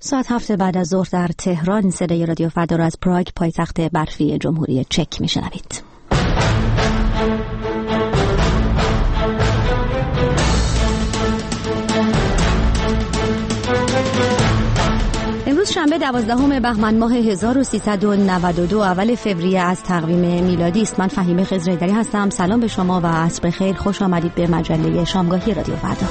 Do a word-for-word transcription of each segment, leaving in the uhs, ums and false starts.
ساعت هفت بعد از ظهر در تهران صدای رادیو فردا را از پراگ پایتخت برفی جمهوری چک میشنوید. امروز شنبه دوازدهم بهمن ماه هزار و سیصد و نود و دو اول فوریه از تقویم میلادی است. من فهیمه خضرایدری هستم. سلام به شما و عصر بخیر. خوش آمدید به مجله شامگاهی رادیو فردا.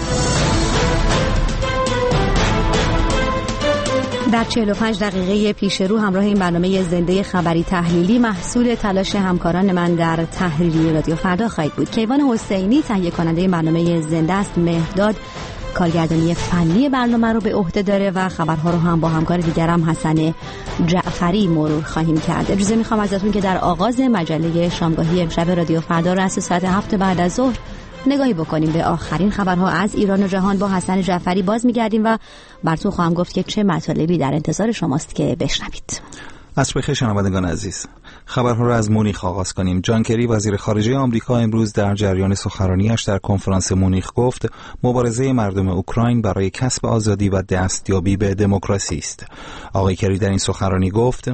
در چهل و پنج دقیقه پیش رو همراه این برنامه زنده خبری تحلیلی محصول تلاش همکاران من در تحریری رادیو فردا خواهید بود. کیوان حسینی تهیه کننده برنامه زنده است. مهرداد کارگردانی فنی برنامه رو به عهده داره و خبرها رو هم با همکار دیگرم حسن جعفری مرور خواهیم کرد. اجازه میخوام ازتون که در آغاز مجله شامگاهی امشب رادیو فردا را از ساعت هفت بعد از ظهر نگاهی بکنیم به آخرین خبرها از ایران و جهان. با حسن جعفری باز میگردیم و براتون خواهم گفت که چه مطالبی در انتظار شماست که بشنوید. عصر بخیر شنوندگان عزیز. خبرها را از مونیخ آغاز کنیم. جان کری وزیر خارجه آمریکا امروز در جریان سخنرانیش در کنفرانس مونیخ گفت مبارزه مردم اوکراین برای کسب آزادی و دستیابی به دموکراسی است. آقای کری در این سخنرانی گفت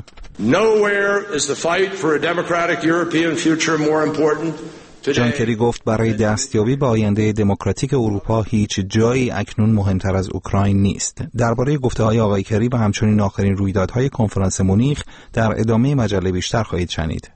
Nowhere is the fight for a democratic European future more important. جان کری گفت برای دستیابی به آینده دموکراتیک اروپا هیچ جایی اکنون مهمتر از اوکراین نیست. درباره گفته‌های آقای کری و همچنین آخرین رویدادهای کنفرانس مونیخ در ادامه مجله بیشتر خواهید شنید.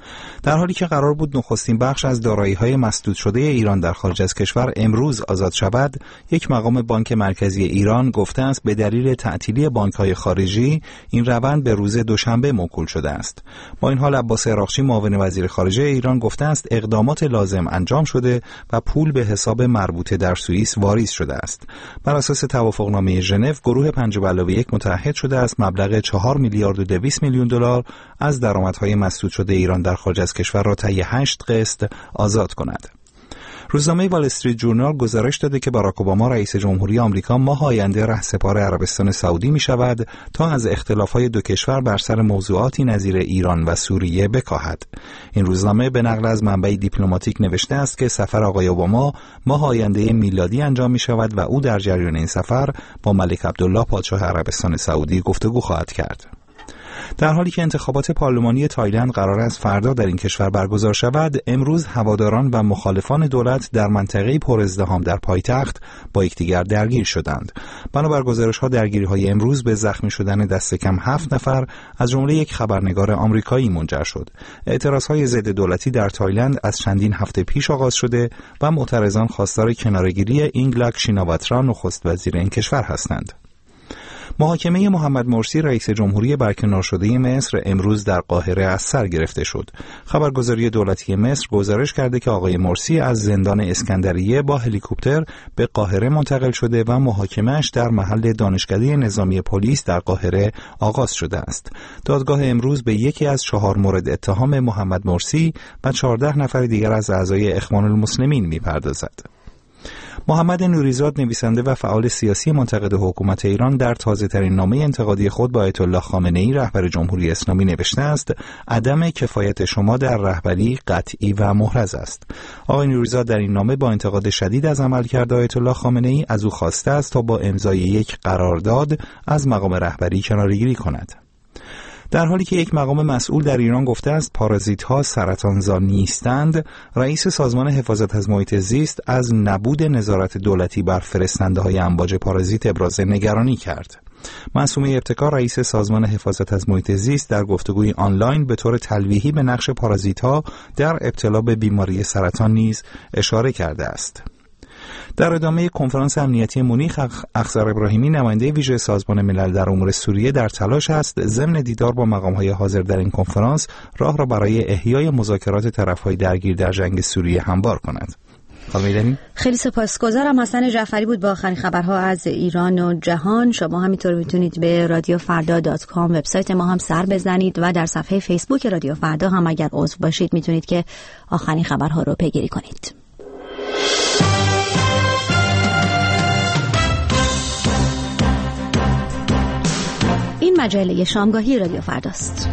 در حالی که قرار بود نخستین بخش از دارایی‌های مسدود شده ایران در خارج از کشور امروز آزاد شود، یک مقام بانک مرکزی ایران گفته است به دلیل تعطیلی بانک‌های خارجی این روند به روز دوشنبه موکول شده است. با این حال عباس عراقچی معاون وزیر خارجه ایران گفته است اقدامات لازم انجام شده و پول به حساب مربوطه در سوئیس واریز شده است. بر اساس توافقنامه ژنو گروه پنج به علاوه یک متعهد شده است مبلغ چهار میلیارد و دویست میلیون دلار از درآمدهای مسدود شده ایران در خارج از کشور را طی هشت قسط آزاد کند. روزنامه وال استریت جورنال گزارش داده که باراک اوباما رئیس جمهوری آمریکا ماه آینده رهسپار عربستان سعودی می شود تا از اختلافات دو کشور بر سر موضوعاتی نظیر ایران و سوریه بکاهد. این روزنامه به نقل از منبعی دیپلماتیک نوشته است که سفر آقای اوباما ماه آینده میلادی انجام می شود و او در جریان این سفر با ملک عبدالله پادشاه عربستان سعودی گفتگو خواهد کرد. در حالی که انتخابات پارلمانی تایلند قرار است فردا در این کشور برگزار شود، امروز هواداران و مخالفان دولت در منطقه پرازدحام در پایتخت با یکدیگر درگیر شدند. بنابر گزارش‌ها درگیری‌های امروز به زخمی شدن دست کم هفت نفر از جمله یک خبرنگار آمریکایی منجر شد. اعتراض‌های ضد دولتی در تایلند از چندین هفته پیش آغاز شده و معترضان خواستار کناره‌گیری اینگلاک شیناواترا نخست وزیر این کشور هستند. محاکمه محمد مرسی رئیس جمهوری برکنار شده مصر امروز در قاهره از سر گرفته شد. خبرگزاری دولتی مصر گزارش کرده که آقای مرسی از زندان اسکندریه با هلیکوپتر به قاهره منتقل شده و محاکمه‌اش در محل دانشکده نظامی پلیس در قاهره آغاز شده است. دادگاه امروز به یکی از چهار مورد اتهام محمد مرسی و چهارده نفر دیگر از اعضای اخوان المسلمین می‌پردازد. محمد نوریزاد نویسنده و فعال سیاسی منتقد حکومت ایران در تازه‌ترین نامه انتقادی خود با آیت الله خامنه‌ای رهبر جمهوری اسلامی نوشته است عدم کفایت شما در رهبری قطعی و محرز است. آقای نوریزاد در این نامه با انتقاد شدید از عملکرد آیت الله خامنه‌ای از او خواسته است تا با امضای یک قرارداد از مقام رهبری کناره‌گیری کند. در حالی که یک مقام مسئول در ایران گفته است پارازیت‌ها سرطانزا نیستند، رئیس سازمان حفاظت از محیط زیست از نبود نظارت دولتی بر فرستنده‌های امواج پارازیت ابراز نگرانی کرد. معصومه ابتکار رئیس سازمان حفاظت از محیط زیست در گفتگوی آنلاین به طور تلویحی به نقش پارازیت‌ها در ابتلا به بیماری سرطان نیز اشاره کرده است. در ادامه کنفرانس امنیتی مونیخ، اخضر ابراهیمی نماینده ویژه سازمان ملل در امور سوریه در تلاش است ضمن دیدار با مقام‌های حاضر در این کنفرانس راه را برای احیای مذاکرات طرف‌های درگیر در جنگ سوریه هموار کند. خیلی سپاسگزارم. حسن جعفری بود با آخرین خبرها از ایران و جهان. شما همینطور میتونید به رادیو فردا دات کام وبسایت ما هم سر بزنید و در صفحه فیسبوک رادیو فردا هم اگر عضو باشید میتونید که آخرین خبرها رو پیگیری کنید. این مجله شامگاهی رادیو فرداست.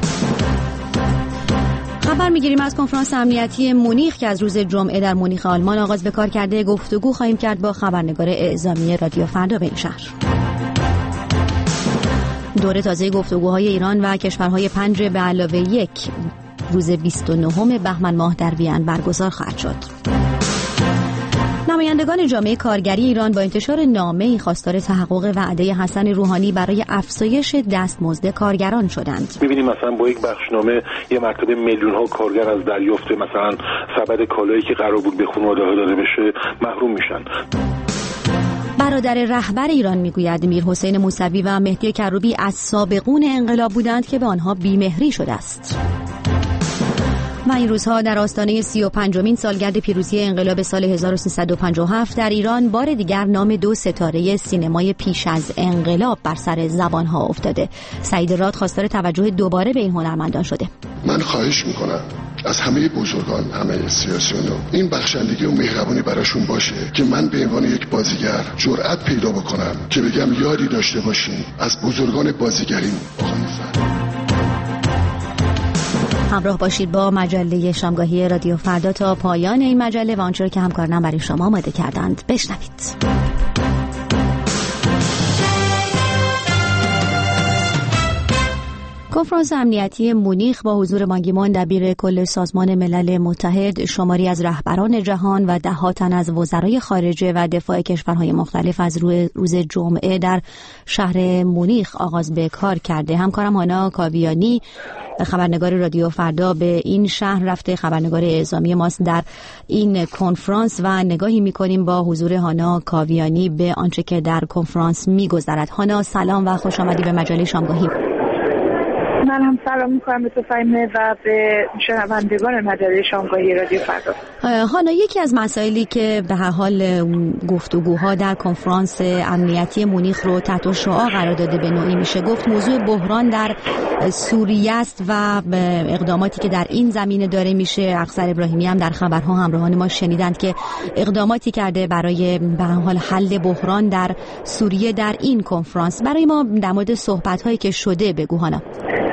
خبر میگیریم از کنفرانس امنیتی مونیخ که از روز جمعه در مونیخ آلمان آغاز به کار کرده. گفتگو خواهیم کرد با خبرنگار اعزامی رادیو فردا به این شهر. دوره تازه گفتگوهای ایران و کشورهای پنج به علاوه یک روز بیست و نهم بهمن ماه در وین برگزار خواهد شد. نمایندگان جامعه کارگری ایران با انتشار نامه‌ای خواستار تحقق وعده حسن روحانی برای افزایش دستمزد کارگران شدند. می‌بینیم مثلا با یک بخشنامه یه مرتبه میلیون‌ها کارگر از دریافت مثلا سبد کالایی که قرار بود به خانواده‌ها داده بشه محروم میشن. برادر رهبر ایران میگوید میرحسین موسوی و مهدی کروبی از سابقون انقلاب بودند که به آنها بیمهری شده است. و این روزها در آستانه سی و پنجمین سالگرد پیروزی انقلاب سال هزار و سیصد و پنجاه و هفت در ایران بار دیگر نام دو ستاره سینمای پیش از انقلاب بر سر زبانها افتاده. سعید راد خواستار توجه دوباره به این هنرمندان شده. من خواهش میکنم از همه بزرگان، همه سیاسیون، این بخشندگی و مهربانی براشون باشه که من به عنوان یک بازیگر جرأت پیدا بکنم که بگم یادی داشته باشین از بزرگان بازیگریم. همراه باشید با مجله شامگاهی رادیو فردا تا پایان این مجله و آنچه که همکارانم برای شما آماده کردند بشنوید. کنفرانس امنیتی مونیخ با حضور بان کی مون دبیر کل سازمان ملل متحد، شماری از رهبران جهان و ده تن از وزرای خارجه و دفاع کشورهای مختلف از روز جمعه در شهر مونیخ آغاز به کار کرده. همکارم هانا کاویانی خبرنگار رادیو فردا به این شهر رفته، خبرنگار اعزامی ماست در این کنفرانس و نگاهی می‌کنیم با حضور هانا کاویانی به آنچه که در کنفرانس می‌گذرد. هانا سلام و خوش آمدی به مجله شامگاهی. من هم سلام میکنم به تو فهیمه و به شنوندگان مجله شامگاهی رادیو فردا. هانا، یکی از مسائلی که به هر حال گفتگوها در کنفرانس امنیتی مونیخ رو تحت شعاع قرار داده به نوعی میشه گفت موضوع بحران در سوریه است و اقداماتی که در این زمینه داره میشه. افسر ابراهیمی هم در خبرها همراهان ما شنیدند که اقداماتی کرده برای به هر حال حل بحران در سوریه در این کنفرانس. برای ما در مورد صحبت‌هایی که شده بگو هانا.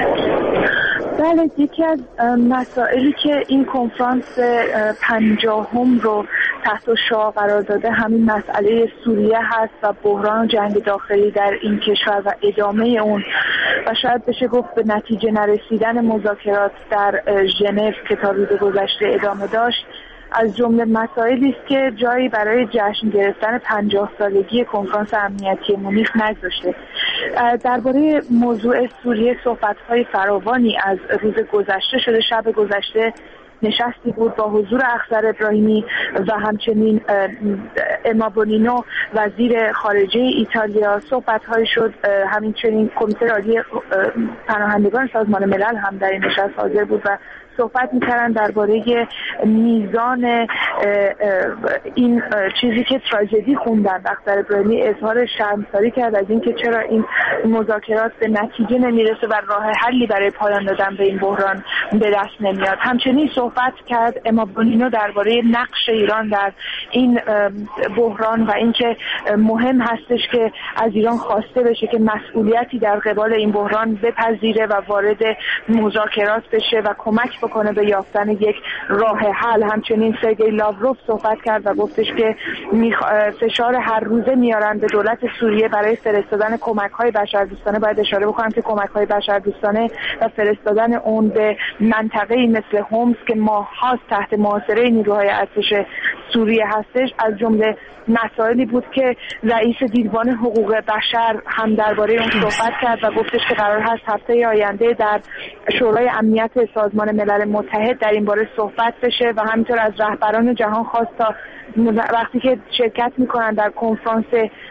بله، یکی از مسائلی که این کنفرانس پنجاهم رو تحت شعاع قرار داده همین مسئله سوریه هست و بحران جنگ داخلی در این کشور و ادامه اون و شاید بشه گفت به نتیجه نرسیدن مذاکرات در ژنو که تا روز گذشته ادامه داشت. از جمله مسائلی است که جایی برای جشن گرفتن پنجاه سالگی کنفرانس امنیتی مونیخ نگذاشته. درباره موضوع سوریه صحبت‌های فراوانی از روز گذشته شده. شب گذشته نشستی بود با حضور افسر ابراهیمی و همچنین اما بونینو وزیر خارجه ایتالیا. صحبت‌های شد، همچنین کمیته عالی پناهندگان سازمان ملل هم در این نشست حاضر بود و صحبت می‌کردن درباره میزان این چیزی که تراژدی خوندن. افسر ابراهیمی اظهار شرمساری کرد از اینکه چرا این مذاکرات به نتیجه نمیرسه و راه حلی برای پایان دادن به این بحران به دست نمیاد. همچنین صحبت کرد اما بونینو درباره نقش ایران در این بحران و اینکه مهم هستش که از ایران خواسته بشه که مسئولیتی در قبال این بحران بپذیره و وارد مذاکرات بشه و کمک بکنه به یافتن یک راه حل. همچنین سرگئی لاوروف صحبت کرد و گفتش که فشار هر روزه میارن به دولت سوریه برای فرستادن کمک‌های بشردوستانه. باید اشاره بکنم که کمک‌های بشردوستانه و فرستادن اون به منطقه‌ای مثل هومس که ماه‌هاست تحت محاصره نیروهای ارتش سوریه هستش از جمله مسائلی بود که رئیس دیوان حقوق بشر هم درباره اون صحبت کرد و گفتش که قرار هست هفته آینده در شورای امنیت سازمان ملل متحد در این باره صحبت بشه و همینطور از رهبران جهان خواست تا وقتی که شرکت میکنن در کنفرانس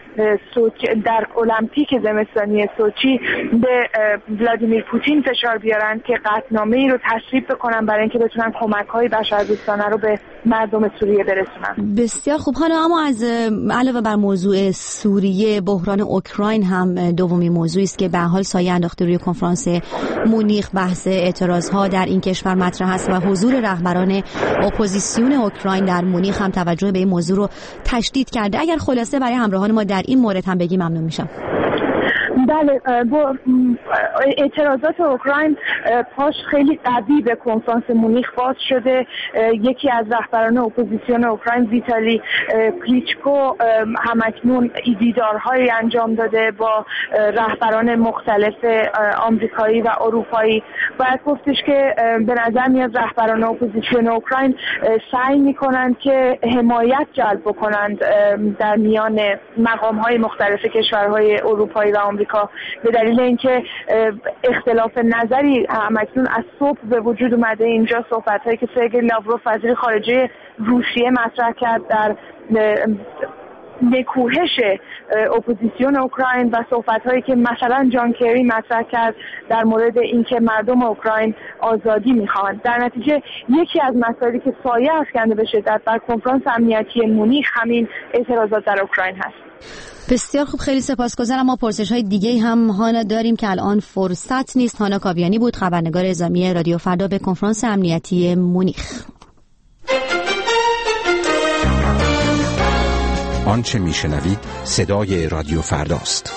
در المپیک زمستانی سوچی به ولادیمیر پوتین فشار بیارن که قطعنامه ای رو تصویب بکنن برای اینکه بتونن کمک‌های بشردوستانه رو به مردم سوریه برسونن. بسیار خوب هانا، اما از علاوه بر موضوع سوریه بحران اوکراین هم دومی موضوعی است که به حال سایه انداخته روی کنفرانس مونیخ. بحث اعتراضها در این کشور مطرح است و حضور رهبران اپوزیسیون اوکراین در مونیخ هم توجه به این موضوع رو تشدید کرده. اگر خلاصه برای همراهان ما در این مورد هم بگی ممنون میشم. بله، با اعتراضات اوکراین پاش خیلی قوی به کنفرانس مونیخ باز شده. یکی از رهبران اپوزیسیون اوکراین ویتالی کلیچکو همکنون دیدارهایی انجام داده با رهبران مختلف آمریکایی و اروپایی. باید گفتش که به نظر میاد رهبران اپوزیسیون اوکراین سعی میکنند که حمایت جلب بکنند در میان مقامهای مختلف کشورهای اروپایی و آمریکا، به دلیل اینکه اختلاف نظری همکنون از صبح به وجود اومده. اینجا صحبت‌هایی که سرگئی لاوروف وزیر خارجه روسیه مطرح کرد در نکوهش اپوزیسیون اوکراین و صحبت‌هایی که مثلا جان کری مطرح کرد در مورد اینکه مردم اوکراین آزادی می‌خواهند. در نتیجه یکی از مسائلی که سایه افکنده به شدت بر کنفرانس امنیتی مونیخ همین اعتراضات در اوکراین هست. بسیار خوب، خیلی سپاسگزارم. ما پرسش‌های دیگه هم هانا داریم که الان فرصت نیست. هانا کاویانی بود، خبرنگار اعزامی رادیو فردا به کنفرانس امنیتی مونیخ. آنچه میشنوید صدای رادیو فرداست.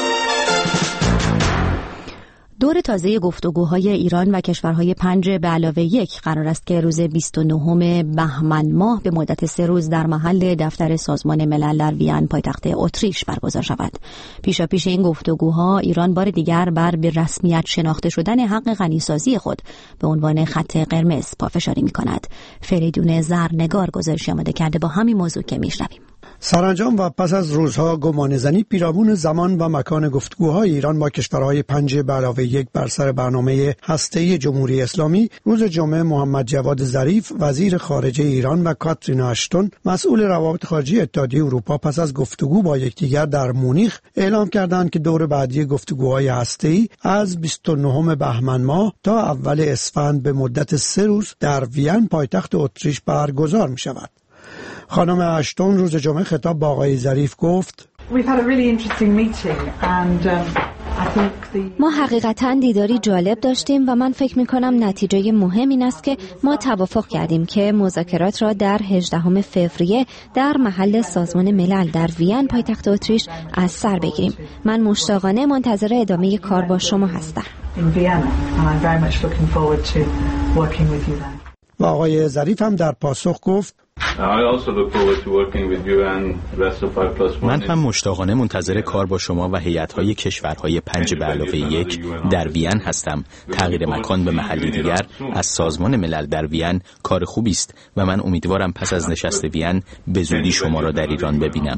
دور تازه گفتگوهای ایران و کشورهای پنج به علاوه یک قرار است که روز بیست و نهم بهمن ماه به مدت سه روز در محل دفتر سازمان ملل در وین پایتخت اتریش برگزار شود. پیشا پیش این گفتگوها ایران بار دیگر بر به رسمیت شناخته شدن حق غنیسازی خود به عنوان خط قرمز پافشاری می‌کند. فریدون زرنگار گزارشی آماده کرده با همین موضوع که میشنویم. سرانجام و پس از روزها گمانه‌زنی پیرامون زمان و مکان گفتگوهای ایران با کشورهای پنج به علاوه یک بر سر برنامه هسته‌ای جمهوری اسلامی، روز جمعه محمد جواد ظریف وزیر خارجه ایران و کاترین آشتون مسئول روابط خارجی اتحادیه اروپا پس از گفتگو با یکدیگر در مونیخ اعلام کردند که دور بعدی گفتگوهای هسته‌ای از بیست و نهم بهمن ماه تا اول اسفند به مدت سه روز در وین پایتخت اتریش برگزار می‌شود. خانم اشتون روز جمعه خطاب با آقای ظریف گفت: ما حقیقتاً دیداری جالب داشتیم و من فکر می‌کنم نتیجه مهم این است که ما توافق کردیم که مذاکرات را در هجدهم فوریه در محل سازمان ملل در وین پایتخت اتریش از سر بگیریم. من مشتاقانه منتظر ادامه کار با شما هستم. و آقای ظریف هم در پاسخ گفت: من هم مشتاقانه منتظر کار با شما و هیئت‌های کشورهای پنج به علاوه یک در وین هستم. تغییر مکان به محلی دیگر از سازمان ملل در وین کار خوبی است و من امیدوارم پس از نشست وین به زودی شما را در ایران ببینم.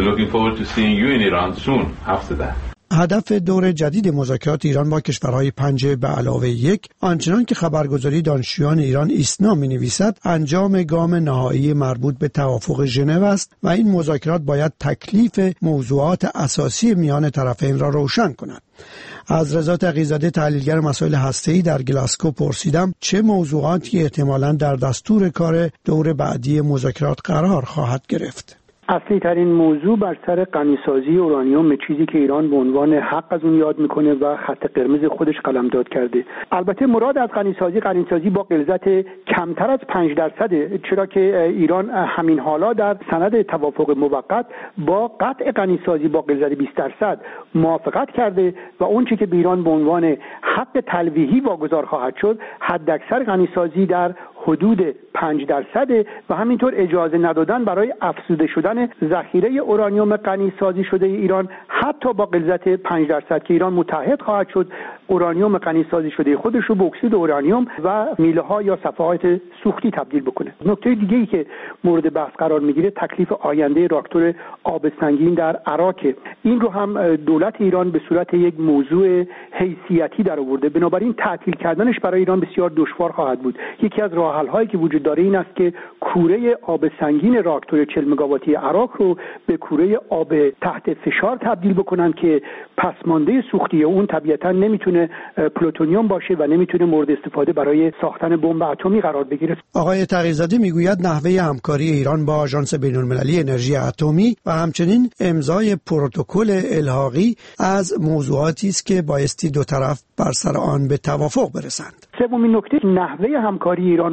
هدف دور جدید مذاکرات ایران با کشورهای پنج به علاوه یک، آنچنان که خبرگزاری دانشجویان ایران ایسنا می نویسد، انجام گام نهایی مربوط به توافق ژنو است و این مذاکرات باید تکلیف موضوعات اساسی میان طرفین را روشن کند. از رضا تقی‌زاده تحلیلگر مسائل هسته‌ای در گلاسکو پرسیدم چه موضوعاتی احتمالاً در دستور کار دور بعدی مذاکرات قرار خواهد گرفت. اصلی ترین موضوع بر سر غنیسازی اورانیوم، چیزی که ایران به عنوان حق از اون یاد میکنه و خط قرمز خودش قلمداد کرده. البته مراد از غنیسازی غنیسازی با غلظت کمتر از پنج درصده، چرا که ایران همین حالا در سند توافق موقت با قطع غنیسازی با غلظت بیست درصد موافقت کرده و اون چیزی که به ایران به عنوان حق تلویحی واگذار خواهد شد، حداکثر غنیسازی در حدود پنج درصده و همینطور اجازه ندادن برای افزوده شدن ذخیره اورانیوم غنی سازی شده ایران حتی با غلظت پنج درصد که ایران متحد خواهد شد اورانیوم غنی سازی شده خودش رو به اکسید اورانیوم و میله ها یا صفحات سوختی تبدیل بکنه. نکته دیگه ای که مورد بحث قرار میگیره تکلیف آینده راکتور آب سنگین در عراق. این رو هم دولت ایران به صورت یک موضوع حیثیتی در آورده، بنابراین تعطیل کردنش برای ایران بسیار دشوار خواهد بود. یکی از راه حل‌هایی که وجود داره این است که کوره آب سنگین راکتور چهل مگاواتی عراق رو به کوره آب تحت فشار تبدیل بکنن که پسمانده سوختی اون طبیعتاً نمیتونه پلوتونیوم باشه و نمیتونه مورد استفاده برای ساختن بمب اتمی قرار بگیره. آقای تقی‌زاده میگوید نحوه همکاری ایران با آژانس بین‌المللی انرژی اتمی و همچنین امضای پروتکل الحاقی از موضوعاتی است که بایستی دو طرف بر سر آن به توافق برسند. سومین نکته نحوه همکاری ایران با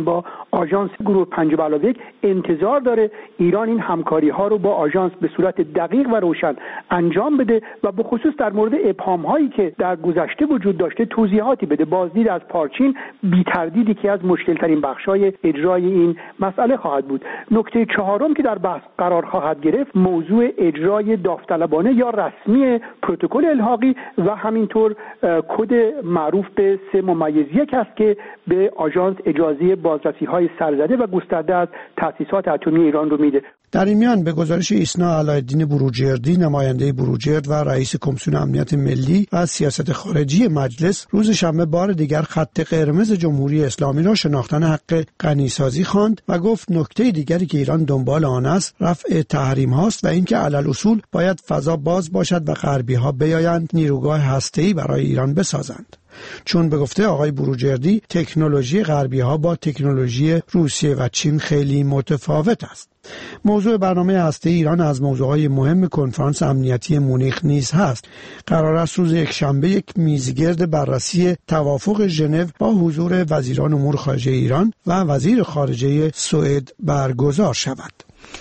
آژانس گروه پنج به علاوه یک انتظار داره ایران این همکاری ها رو با آژانس به صورت دقیق و روشن انجام بده و به خصوص در مورد ابهام هایی که در گذشته وجود داشته توضیحاتی بده. بازدید از پارچین بی تردیدی که از مشکل ترین بخش های اجرای این مسئله خواهد بود. نکته چهارم که در بحث قرار خواهد گرفت موضوع اجرای داوطلبانه یا رسمی پروتکل الحاقی و همینطور کد معروف به سه ممیز یک است که به آژانس اجازه بازرسی های سرزده و گسترده از تأسیسات اتمی ایران رو میده. در این میان به گزارش ایسنا علایالدین بروجردی نماینده بروجرد و رئیس کمیسیون امنیت ملی و سیاست خارجی مجلس روز شنبه بار دیگر خط قرمز جمهوری اسلامی را شناختن حق غنیسازی خواند و گفت نکته دیگری که ایران دنبال آن است رفع تحریم هاست و اینکه علل اصول باید فضا باز باشد و غربی ها بیایند نیروگاه هسته‌ای برای ایران بسازند. چون به گفته آقای بروجردی تکنولوژی غربی ها با تکنولوژی روسیه و چین خیلی متفاوت است. موضوع برنامه هسته ایران از موضوعهای مهم کنفرانس امنیتی مونیخ نیز هست. قرار است روز یکشنبه یک میزگرد بررسی توافق ژنو با حضور وزیران امور خارجه ایران و وزیر خارجه سوئد برگزار شود.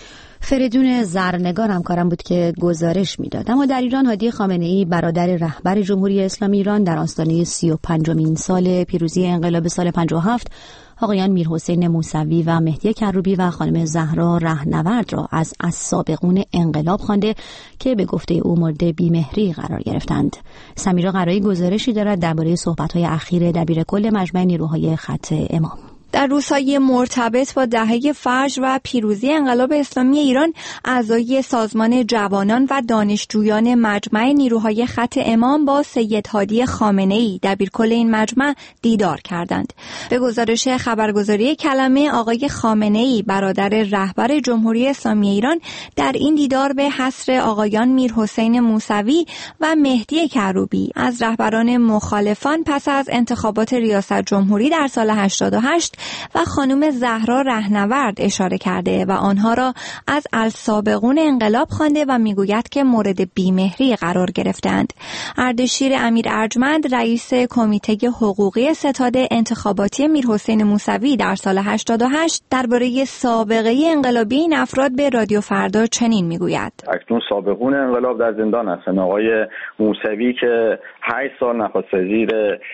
فریدون زرنگار همکارم بود که گزارش میداد. اما در ایران هادی خامنه‌ای برادر رهبر جمهوری اسلامی ایران در آستانه سی و پنجمین سال پیروزی انقلاب سال پنجاه و هفت آقایان میرحسین موسوی و مهدی کروبی و خانم زهرا رهنورد را از السابقون انقلاب خوانده که به گفته او مورد بیمهری قرار گرفتند. سمیرا قرایی گزارشی دارد درباره صحبت‌های اخیر دبیرکل مجمع نیروهای خط امام. در روزهای مرتبط با دهه فجر و پیروزی انقلاب اسلامی ایران، اعضای سازمان جوانان و دانشجویان مجمع نیروهای خط امام با سید هادی خامنه‌ای دبیرکل این مجمع دیدار کردند. به گزارش خبرگزاری کلمه، آقای خامنه‌ای برادر رهبر جمهوری اسلامی ایران در این دیدار به حصر آقایان میرحسین موسوی و مهدی کروبی از رهبران مخالفان پس از انتخابات ریاست جمهوری در سال هشتاد و هشت و خانم زهرا رهنورد اشاره کرده و آنها را از السابقون انقلاب خوانده و میگوید که مورد بیمهری قرار گرفتند. اردشیر امیر ارجمند رئیس کمیته حقوقی ستاد انتخاباتی میرحسین موسوی در سال هشتاد و هشت درباره سابقه انقلابی این افراد به رادیو فردا چنین میگوید: اکنون سابقون انقلاب در زندان هستند. آقای موسوی که هشت سال نخست وزیر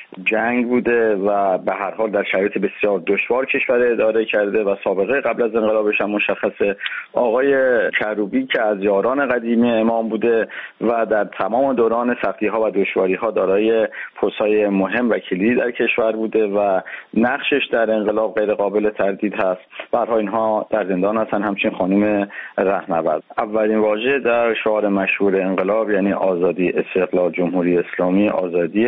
جنگ بوده و به هر حال در شرایط بسیار دشوار کشور اداره کرده و سابقه قبل از انقلابش هم مشخصه. آقای کروبی که از یاران قدیمی امام بوده و در تمام دوران سختی‌ها و دشواری‌ها دارای پست‌های مهم و کلیدی در کشور بوده و نقشش در انقلاب غیر قابل تردید هست. برای اینها در زندان هستن. همچنین خانم رهنورد. اولین واژه در شعار مشهور انقلاب یعنی آزادی، استقلال، جمهوری اسلامی، آزادی.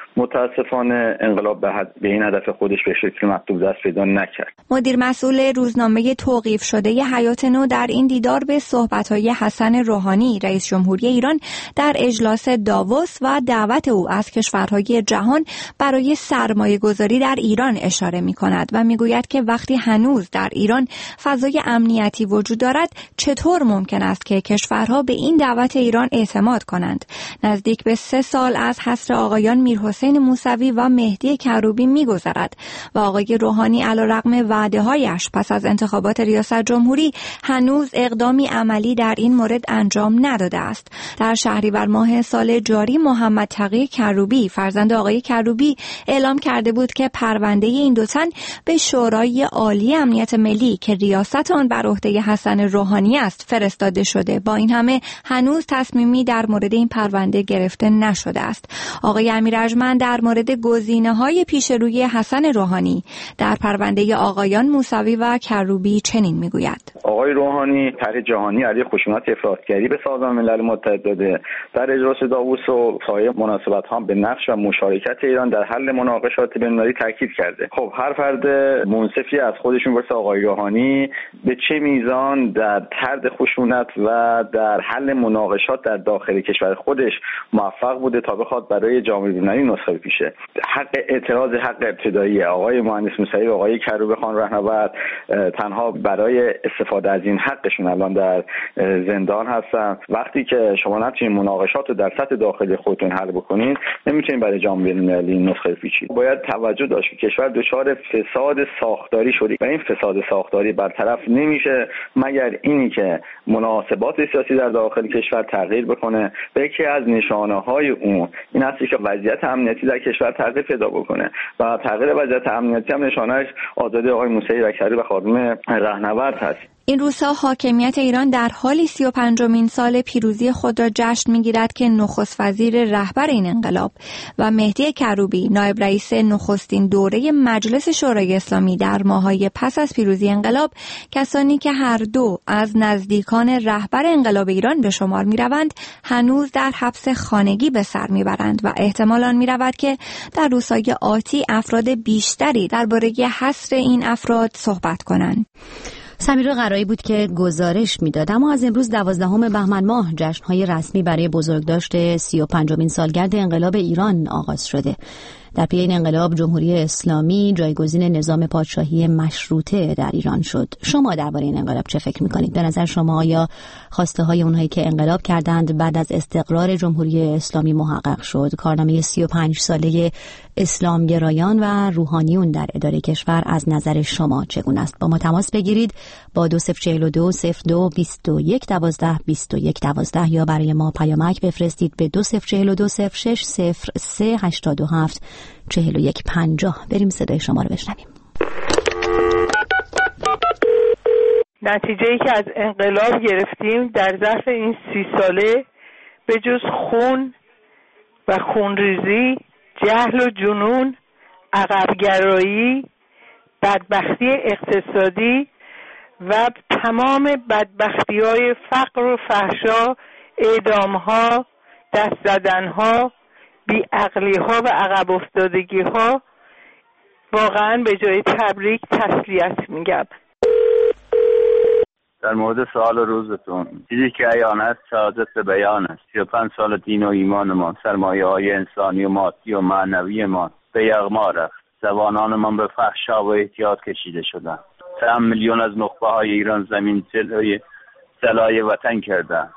متاسفانه انقلاب به, حد به این هدف خودش به شکل مطلوب دست پیدا نکرد. مدیر مسئول روزنامه توقیف شده حیات نو در این دیدار به صحبت‌های حسن روحانی رئیس جمهوری ایران در اجلاس داووس و دعوت او از کشورهای جهان برای سرمایه‌گذاری در ایران اشاره می‌کند و می‌گوید که وقتی هنوز در ایران فضای امنیتی وجود دارد چطور ممکن است که کشورها به این دعوت ایران اعتماد کنند. نزدیک به سه سال از حصر آقایان میرحسین موسوی و مهدی کروبی می‌گذرد و آقای روحانی علیرغم وعده‌هایش پس از انتخابات ریاست جمهوری هنوز اقدامی عملی در این مورد انجام نداده است. در شهریور ماه سال جاری محمد تقی کروبی فرزند آقای کروبی اعلام کرده بود که پرونده این دو تن به شورای عالی امنیت ملی که ریاست آن بر عهده حسن روحانی است فرستاده شده. با این همه هنوز تصمیمی در مورد این پرونده گرفته نشده است. آقای امیر ارجمند در مورد گزینه‌های پیش روی حسن روحانی در پرونده آقایان موسوی و کروبی چنین میگوید: آقای روحانی طرح جهانی علیه خشونت افراطگری به سازمان ملل متحد داده. در اجلاس داووس و سایر مناسبت‌ها به نقش و مشارکت ایران در حل مناقشات بین‌المللی تاکید کرده. خب هر فرد منصفی از خودشون برسه آقای روحانی به چه میزان در طرد خشونت و در حل مناقشات در داخل کشور خودش موفق بوده تا بخواد برای جامعه بین‌المللی نسخه پیشه. حق اعتراض حق ابتدایی آقای مهندس موسوی و آقای کروبخان رهنورد تنها برای استفاده از این حقشون الان در زندان هستن. وقتی که شما نتونید مناقشات رو در سطح داخلی خودتون حل بکنید، نمیتونید برای جامعه بین‌المللی نسخه پیچید. باید توجه داشت که کشور دچار فساد ساختاری شده و این فساد ساختاری برطرف نمیشه مگر اینی که مناسبات سیاسی در داخل کشور تغییر بکنه. و یکی از نشانه‌های اون این است که وضعیت امنیتی در کشور تغییر پیدا بکنه و تغییر وضعیت امنیتی هم نشانه‌اش آزادی آقای موسوی و کری و خانم رهنورد هست. این روزها حاکمیت ایران در حالی سی و پنجمین سال پیروزی خود را جشن می‌گیرد که نخست وزیر رهبر این انقلاب و مهدی کروبی نایب رئیس نخستین دوره مجلس شورای اسلامی در ماه‌های پس از پیروزی انقلاب، کسانی که هر دو از نزدیکان رهبر انقلاب ایران به شمار می‌روند، هنوز در حبس خانگی به سر می‌برند و احتمال آن می‌رود که در روزهای آتی افراد بیشتری درباره حصر این افراد صحبت کنند. سمیرا قرایی بود که گزارش میداد. اما از امروز دوازدهم بهمن ماه جشن‌های رسمی برای بزرگداشت سی و پنجمین سالگرد انقلاب ایران آغاز شده. در پی این انقلاب جمهوری اسلامی جایگزین نظام پادشاهی مشروطه در ایران شد. شما درباره این انقلاب چه فکر می‌کنید؟ به نظر شما آیا خواسته های اونهایی که انقلاب کردند بعد از استقرار جمهوری اسلامی محقق شد؟ کارنامه سی و پنج ساله اسلامگرایان و روحانیون در اداره کشور از نظر شما چگونه است؟ با ما تماس بگیرید با دو صفر چهل دو صفر دو بیست و یک دوازده بیست و یک دوازده یا برای ما پیامک بفرستید به دو صفر چهل دو صفر شش صفر سه هشتاد و هفت چهل و یک پنجاه. بریم صدای شما رو بشنویم. نتیجه‌ای که از انقلاب گرفتیم در ظرف این سی ساله به جز خون و خونریزی، جهل و جنون، عقبگرایی، بدبختی اقتصادی و تمام بدبختی‌های فقر و فحشا، اعدام‌ها، دست زدن‌ها، بی‌عقلی‌ها و عقب افتادگی‌ها، واقعاً به جای تبریک تسلیت میگم. در مورد سوال روزتون، چیزی که عیان است شهادت به بیان است. سی و پنج سال دین و ایمان ما، سرمایه های انسانی و مادی و معنوی ما به یغما رفت. زبانان ما به فحشا و اعتیاد کشیده شدند. سه میلیون از نخبه های ایران زمین جلوی جلای وطن کردند.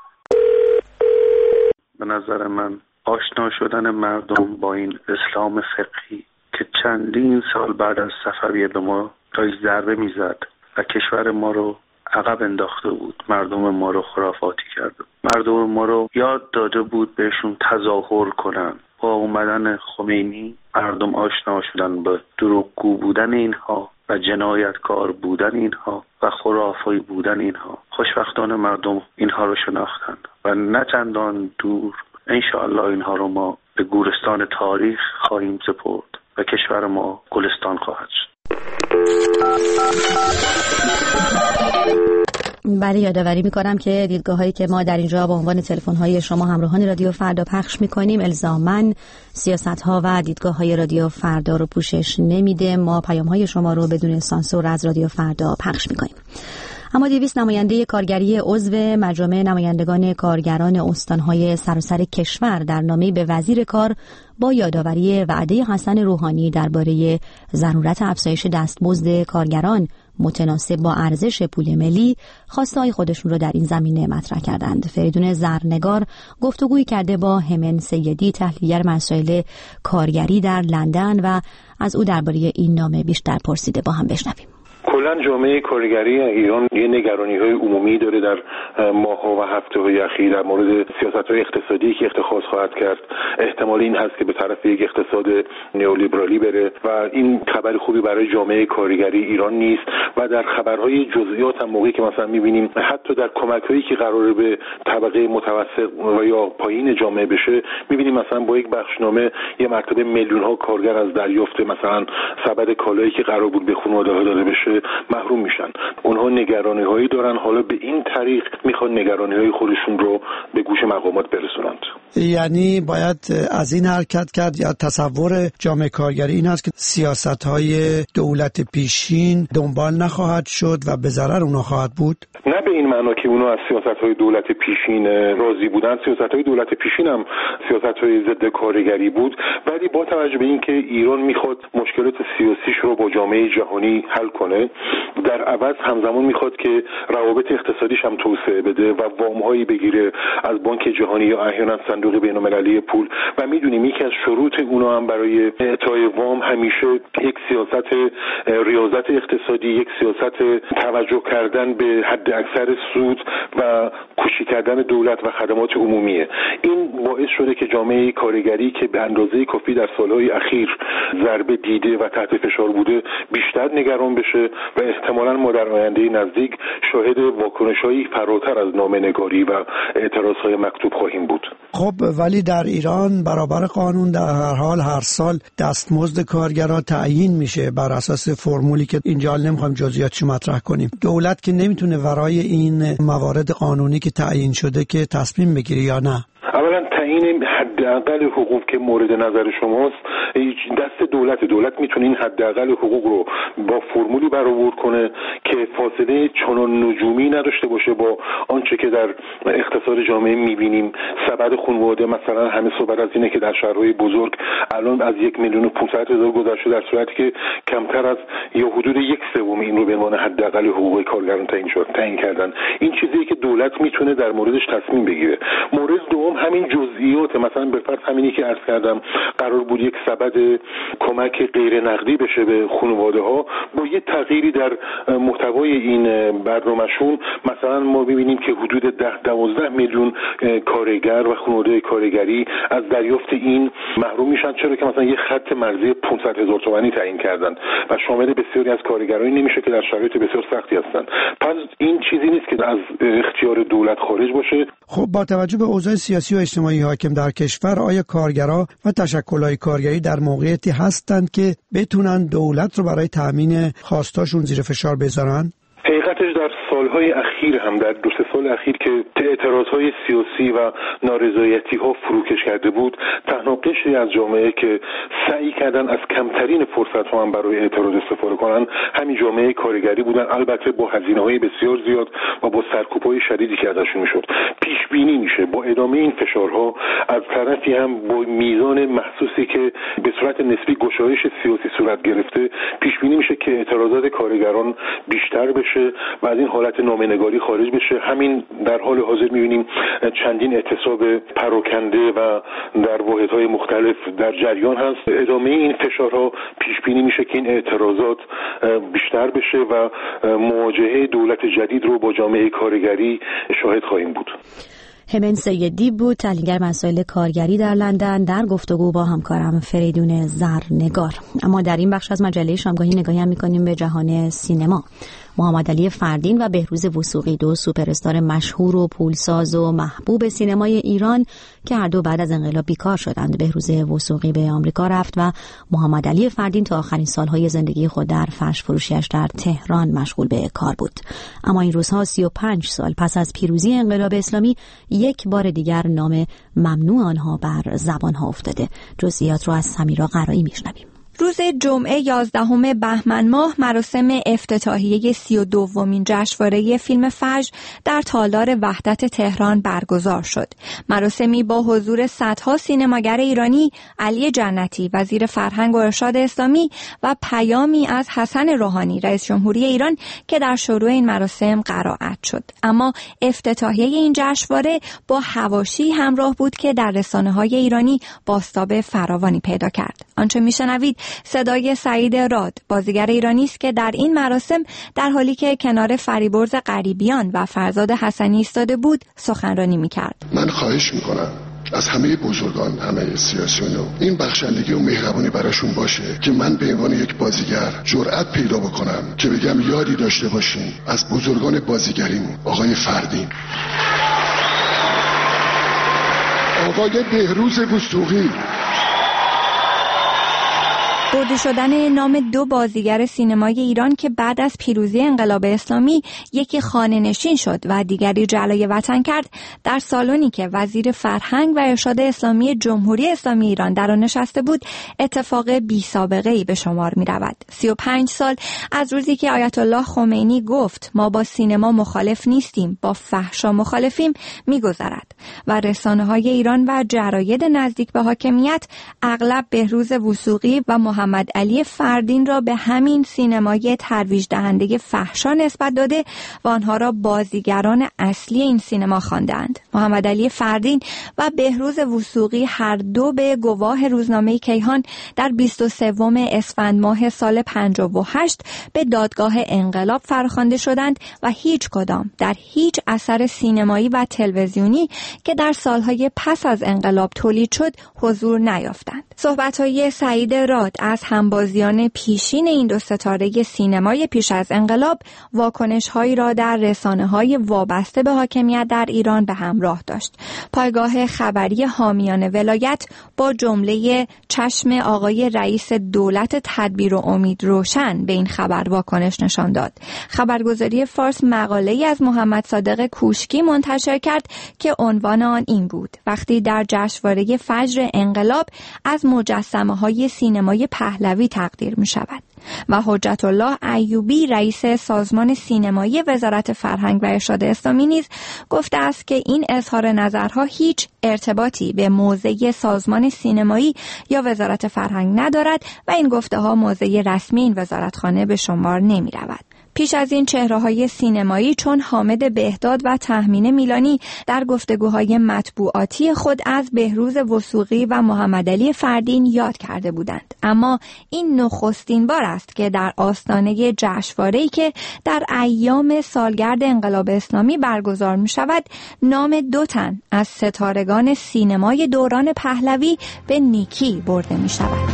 به نظر من آشنا شدن مردم با این اسلام فقهی که چندین سال بعد از صفویه به ما تایز ضربه میزد و کشور ما رو عقب انداخته بود، مردم ما رو خرافاتی کرده، مردم ما رو یاد داده بود بهشون تظاهر کنن. با اومدن خمینی مردم آشنا شدن با دروغگو بودن اینها و جنایتکار بودن اینها و خرافی بودن اینها. خوشبختانه مردم اینها رو شناختن و نه چندان دور انشاءالله اینها رو ما به گورستان تاریخ خواهیم سپرد و کشور ما گلستان خواهد شد. بله، یادآوری می‌کنم که دیدگاه‌هایی که ما در اینجا با عنوان تلفن‌های شما همراهان رادیو فردا پخش می‌کنیم الزاماً سیاست‌ها و دیدگاه‌های رادیو فردا رو پوشش نمیده. ما پیام‌های شما رو بدون سانسور از رادیو فردا پخش می‌کنیم. اما دویست نماینده کارگری عضو مجمع نمایندگان کارگران استان‌های سراسر کشور در نامه‌ای به وزیر کار با یادآوری وعده حسن روحانی درباره ضرورت افزایش دستمزد کارگران متناسب با ارزش پول ملی خواسته‌های خودشون رو در این زمینه مطرح کردند. فریدون زرنگار گفتگویی کرده با همن سیدی، تحلیلگر مسائل کارگری در لندن و از او درباره این نامه بیشتر پرسیده. با هم بشنویم. کلا جامعه کارگری ایران یه نگرانی‌های عمومی داره در ماه‌ها و هفته‌های اخیر در مورد سیاست‌های اقتصادی که اتخاذ خواهد کرد. احتمال این هست که به طرف یک اقتصاد نئولیبرالی بره و این خبر خوبی برای جامعه کارگری ایران نیست. و در خبرهای جزئیات هم موقعی که مثلا می‌بینیم حتی در کمک‌هایی که قراره به طبقه متوسط و یا پایین جامعه بشه، می‌بینیم مثلا با یک بخشنامه یه مرتبه میلیون‌ها کارگر از دریافت مثلا سبد کالایی که قرار بود به خانواده‌ها داده بشه محروم میشن. اونها نگرانی هایی دارن، حالا به این طریق میخوان نگرانی های خودشون رو به گوش مقامات برسونند. یعنی باید از این حرکت کرد یا تصور جامعه کارگری این است که سیاست های دولت پیشین دنبال نخواهد شد و به ضرر اونها خواهد بود؟ نه به این معنا که اونها از سیاست های دولت پیشین راضی بودن. سیاست های دولت پیشین هم سیاست های ضد کارگری بود، ولی با توجه به اینکه ایران میخواد مشکلات سیاسیش رو با جامعه جهانی حل کنه، در عوض همزمان میخواد که روابط اقتصادیش هم توسعه بده و وام‌هایی بگیره از بانک جهانی یا احیانا صندوق بین‌المللی پول. و میدونیم یکی از شروط اونا هم برای اعطای وام همیشه یک سیاست ریاضت اقتصادی، یک سیاست توجه کردن به حد اکثر سود و کوچیک کردن دولت و خدمات عمومیه. این باعث شده که جامعه کارگری که به اندازه کافی در سالهای اخیر ضربه دیده و تحت فشار بوده بیشتر نگران بشه و احتمالاً ما در آینده نزدیک شاهد واکنش‌هایی فراتر از نامه‌نگاری و اعتراض‌های مکتوب خواهیم بود. خب ولی در ایران برابر قانون در هر حال هر سال دستمزد کارگرها تعیین میشه بر اساس فرمولی که اینجا نمیخوایم جزئیاتش مطرح کنیم. دولت که نمیتونه ورای این موارد قانونی که تعیین شده که تصمیم بگیره یا نه؟ اولا تعیین حداقل حقوق که مورد نظر شماست دست دولت. دولت میتونه این حداقل حقوق رو با فرمولی برآورد کنه که فاصله چنان نجومی نداشته باشه با آنچه که در اقتصاد جامعه میبینیم. سبد خانواده مثلا همه صحبت از اینه که در شهرهای بزرگ الان از یک میلیون و پانصد هزار گذشته، در صورتی که کمتر از یا حدود یک سوم این رو به عنوان حداقل حقوق کارگران تعیین شد تعیین کردن. این چیزی که دولت میتونه در موردش تصمیم بگیره. مورد دوم همین جزئیات، مثلا به فرض همینی که عرض کردم قرار بود یک سبد کمک غیر نقدی بشه به خانواده ها، با یه تغییری در محتوای این برنامه‌شون مثلا ما ببینیم که حدود ده دوازده میلیون کارگر و خانواده کارگری از دریافت این محروم میشن، چرا که مثلا یه خط مرزی پانصد هزار تومانی تعیین کردن و شامل بسیاری از کارگرایی نمیشه که در شرایط بسیار سختی هستن. پس این چیزی نیست که از اختیار دولت خارج باشه. خب با توجه به اوضاع سیاسی و اجتماعی حاکم در کشور، آیا کارگرها و تشکل‌های کارگری در موقعیتی هستند که بتونن دولت رو برای تامین خواستاشون زیر فشار بذارن؟ حقیقتش در سالهای اخیر هم در دو سه سال اخیر که اعتراضهای سیاسی و نارضایتی ها فروکش کرده بود، تنها قشری از جامعه که سعی کردن از کمترین فرصت ها هم برای اعتراض استفاده کنن همین جامعه کارگری بودن، البته با هزینه های بسیار زیاد و با سرکوب‌های شدیدی که ازشون میشد. پیش بینی میشه با ادامه این فشارها از طرفی هم با میزان محسوسی که به صورت نسبی گشایش سیاسی صورت گرفته، پیش بینی میشه که اعتراضات کارگران بیشتر بشه و از این حالت نامه‌نگاری خارج بشه. همین در حال حاضر می‌بینیم چندین اعتصاب پراکنده و در واحدهای مختلف در جریان هست. ادامه این فشارها پیش بینی میشه که این اعتراضات بیشتر بشه و مواجهه دولت جدید رو با جامعه کارگری شاهد خواهیم بود. همن سیدی بود، تحلیلگر مسائل کارگری در لندن، در گفتگو با همکارم فریدون زرنگار. اما در این بخش از مجله شامگاهی نگاهی هم می‌کنیم به جهان سینما. محمد علی فردین و بهروز وثوقی، دو سوپر استار مشهور و پولساز و محبوب سینمای ایران که هر دو بعد از انقلاب بیکار شدند. بهروز وثوقی به آمریکا رفت و محمد علی فردین تا آخرین سالهای زندگی خود در فرش فروشیش در تهران مشغول به کار بود. اما این روزها سی و پنج سال پس از پیروزی انقلاب اسلامی یک بار دیگر نام ممنوع آنها بر زبانها افتاده. جزئیات رو از سمیرا قرایی میشنویم. روز جمعه یازدهم بهمن ماه مراسم افتتاحیه سی و دومین جشنواره فیلم فجر در تالار وحدت تهران برگزار شد. مراسمی با حضور صدها سینماگر ایرانی، علی جنتی وزیر فرهنگ و ارشاد اسلامی و پیامی از حسن روحانی رئیس جمهوری ایران که در شروع این مراسم قرائت شد. اما افتتاحیه این جشنواره با حواشی همراه بود که در رسانه‌های ایرانی بازتاب فراوانی پیدا کرد. آنچه میشنوید صدای سعید راد، بازیگر ایرانی است که در این مراسم در حالی که کنار فریبرز غریبیان و فرزاد حسنی ایستاده بود سخنرانی می‌کرد. من خواهش می‌کنم از همه بزرگان، همه سیاسیونو این بخشندگی و مهربانی براشون باشه که من به عنوان یک بازیگر جرأت پیدا بکنم که بگم یادی داشته باشین از بزرگان بازیگریمون، آقای فردین، آقای بهروز وثوقی، برده شدن نام دو بازیگر سینمای ایران که بعد از پیروزی انقلاب اسلامی یکی خانه نشین شد و دیگری جلای وطن کرد، در سالونی که وزیر فرهنگ و ارشاد اسلامی جمهوری اسلامی ایران در آن نشسته بود، اتفاق بی سابقه ای به شمار می رود. سی و پنج سال از روزی که آیت الله خمینی گفت ما با سینما مخالف نیستیم، با فحشا مخالفیم میگذرد و رسانه های ایران و جراید نزدیک به حاکمیت اغلب بهروز وثوقی و محمد علی فردین را به همین سینمای ترویج دهنده فحشا نسبت داده و آنها را بازیگران اصلی این سینما خواندند. محمد علی فردین و بهروز وثوقی هر دو به گواه روزنامه کیهان در بیست و سوم اسفند ماه سال پنجاه و هشت به دادگاه انقلاب فرخوانده شدند و هیچ کدام در هیچ اثر سینمایی و تلویزیونی که در سالهای پس از انقلاب تولید شد حضور نیافتند. صحبت‌های سعید راد از همبازیان پیشین این دو ستاره سینمای پیش از انقلاب واکنش‌هایی را در رسانه‌های وابسته به حاکمیت در ایران به همراه داشت. پایگاه خبری حامیان ولایت با جمله چشم آقای رئیس دولت تدبیر و امید روشن به این خبر واکنش نشان داد. خبرگزاری فارس مقاله‌ای از محمد صادق کوشکی منتشر کرد که عنوان آن این بود: وقتی در جشنواره فجر انقلاب از مجسمه‌های سینمای پهلوی تقدیر می‌شود. و حجت الله ایوبی رئیس سازمان سینمایی وزارت فرهنگ و ارشاد اسلامی نیز گفته است که این اظهار نظرها هیچ ارتباطی به موضع سازمان سینمایی یا وزارت فرهنگ ندارد و این گفته‌ها موضع رسمی این وزارتخانه به شمار نمی‌رود. پیش از این چهره‌های سینمایی چون حامد بهداد و تهمینه میلانی در گفتگوهای مطبوعاتی خود از بهروز وثوقی و محمد علی فردین یاد کرده بودند، اما این نخستین بار است که در آستانه جشنواره‌ای که در ایام سالگرد انقلاب اسلامی برگزار می‌شود نام دو تن از ستارگان سینمای دوران پهلوی به نیکی برده می‌شود.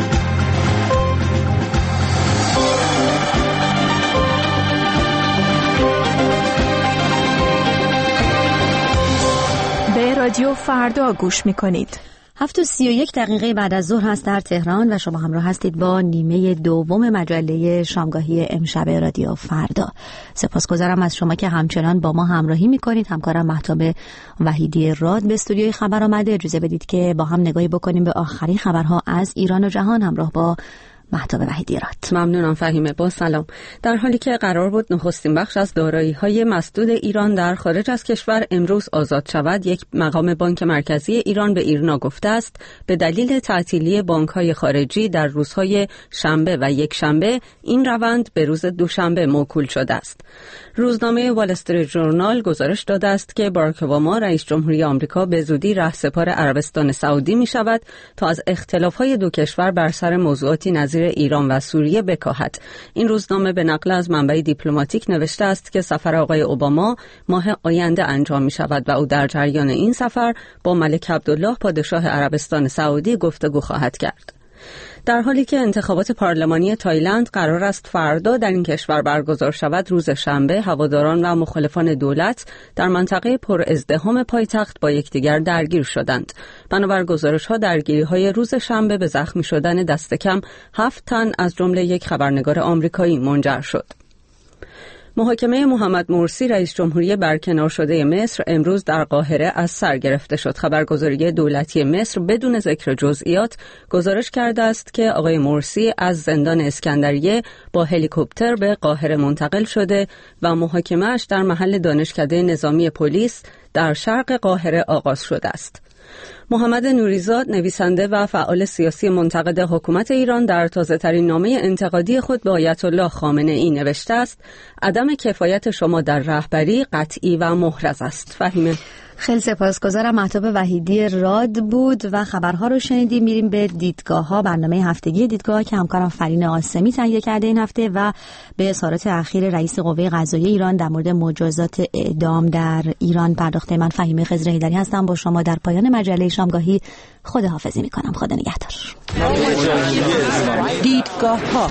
به رادیو فردا گوش می‌کنید. هفت و سی و یک دقیقه بعد از ظهر هست در تهران و شما همراه هستید با نیمه دوم مجله شامگاهی امشب رادیو فردا. سپاسگزارم از شما که همچنان با ما همراهی می‌کنید. همکارم مهتاب وحیدی راد به استودیوی خبر آمده. اجازه بدید که با هم نگاهی بکنیم به آخرین خبرها از ایران و جهان همراه با مهتاب وحیدی راد. ممنونم فهیمه. با سلام. در حالی که قرار بود نخستین بخش از دارایی‌های مسدود ایران در خارج از کشور امروز آزاد شود، یک مقام بانک مرکزی ایران به ایرنا گفته است به دلیل تعطیلی بانک‌های خارجی در روزهای شنبه و یک شنبه این روند به روز دوشنبه موکول شده است. روزنامه وال استریت ژورنال گزارش داده است که باراک اوباما رئیس جمهوری آمریکا به زودی رهسپار عربستان سعودی می شود تا از اختلاف‌های دو کشور بر سر موضوعاتی نظیر ایران و سوریه بکاهد. این روزنامه به نقل از منبع دیپلماتیک نوشته است که سفر آقای اوباما ماه آینده انجام می شود و او در جریان این سفر با ملک عبدالله پادشاه عربستان سعودی گفتگو خواهد کرد. در حالی که انتخابات پارلمانی تایلند قرار است فردا در این کشور برگزار شود، روز شنبه هواداران و مخالفان دولت در منطقه پر ازدحام پایتخت با یکدیگر درگیر شدند. بنابر گزارش‌ها درگیری‌های روز شنبه به زخمی شدن دست کم هفت تن از جمله یک خبرنگار آمریکایی منجر شد. محاکمه محمد مرسی رئیس جمهوری برکنار شده مصر امروز در قاهره از سر گرفته شد. خبرگزاری دولتی مصر بدون ذکر جزئیات گزارش کرده است که آقای مرسی از زندان اسکندریه با هلیکوپتر به قاهره منتقل شده و محاکمه‌اش در محل دانشکده نظامی پلیس در شرق قاهره آغاز شده است. محمد نوریزاد نویسنده و فعال سیاسی منتقد حکومت ایران در تازه‌ترین نامه انتقادی خود به آیت الله خامنه‌ای نوشته است عدم کفایت شما در رهبری قطعی و محرز است. فهیمه. خیلی سپاسگزارم. مهتاب وحیدی راد بود و خبرها رو شنیدیم. میریم به دیدگاه ها، برنامه هفتگی دیدگاه که همکارم فرین قاسمی تهیه کرده این هفته و به اظهارات اخیر رئیس قوه قضاییه ایران در مورد مجازات اعدام در ایران پرداخته. من فهیمه خضر حیدری هستم با شما در پایان مجله شامگاهی خداحافظی میکنم. خدا نگهدار. دیدگاه ها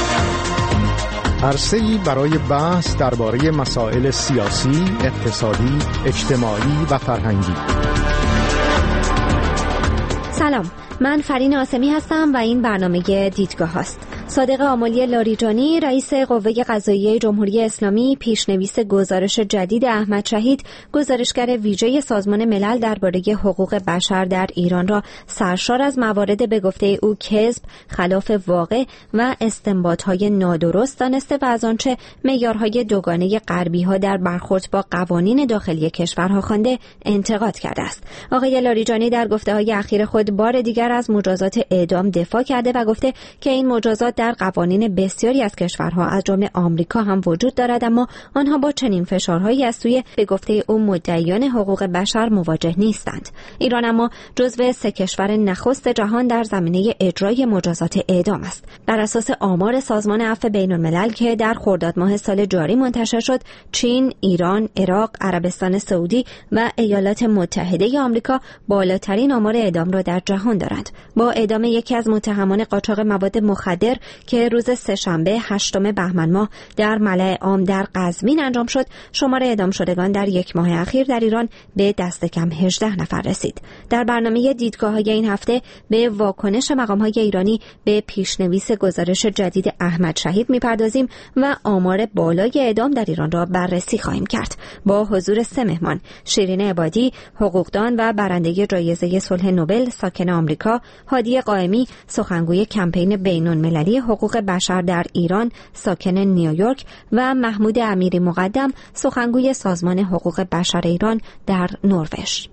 عرصه‌ای برای بحث درباره مسائل سیاسی، اقتصادی، اجتماعی و فرهنگی. سلام، من فرین آسمی هستم و این برنامه دیدگاه هست. صادق آملی لاریجانی رئیس قوه قضاییه جمهوری اسلامی پیشنویس گزارش جدید احمد شهید گزارشگر ویژه سازمان ملل درباره حقوق بشر در ایران را سرشار از موارد به گفته او کذب، خلاف واقع و استنباط‌های نادرست دانسته و از آنچه معیارهای دوگانه غربی‌ها در برخورد با قوانین داخلی کشورها خوانده انتقاد کرده است. آقای لاریجانی در گفته‌های اخیر خود بار دیگر از مجازات اعدام دفاع کرده و گفته که این مجازات در قوانین بسیاری از کشورها از جمله آمریکا هم وجود دارد، اما آنها با چنین فشارهایی از سوی به گفته او مدعیان حقوق بشر مواجه نیستند. ایران اما جزو سه کشور نخست جهان در زمینه اجرای مجازات اعدام است. بر اساس آمار سازمان عفو بین‌الملل که در خرداد ماه سال جاری منتشر شد، چین، ایران، عراق، عربستان سعودی و ایالات متحده آمریکا بالاترین آمار اعدام را در جهان دارند. با اعدام یکی از متهمان قاچاق مواد مخدر که روز سه‌شنبه هشتم بهمن ماه در ملأ عام در قزوین انجام شد، شمار اعدام شدگان در یک ماه اخیر در ایران به دست کم هجده نفر رسید. در برنامه دیدگاه‌های این هفته به واکنش مقام‌های ایرانی به پیشنویس گزارش جدید احمد شهید می‌پردازیم و آمار بالای اعدام در ایران را بررسی خواهیم کرد. با حضور سه مهمان: شیرین عبادی، حقوقدان و برنده جایزه صلح نوبل ساکن آمریکا، هادی قائمی، سخنگوی کمپین بین‌المللی حقوق بشر در ایران ساکن نیویورک و محمود امیری مقدم، سخنگوی سازمان حقوق بشر ایران در نروژ.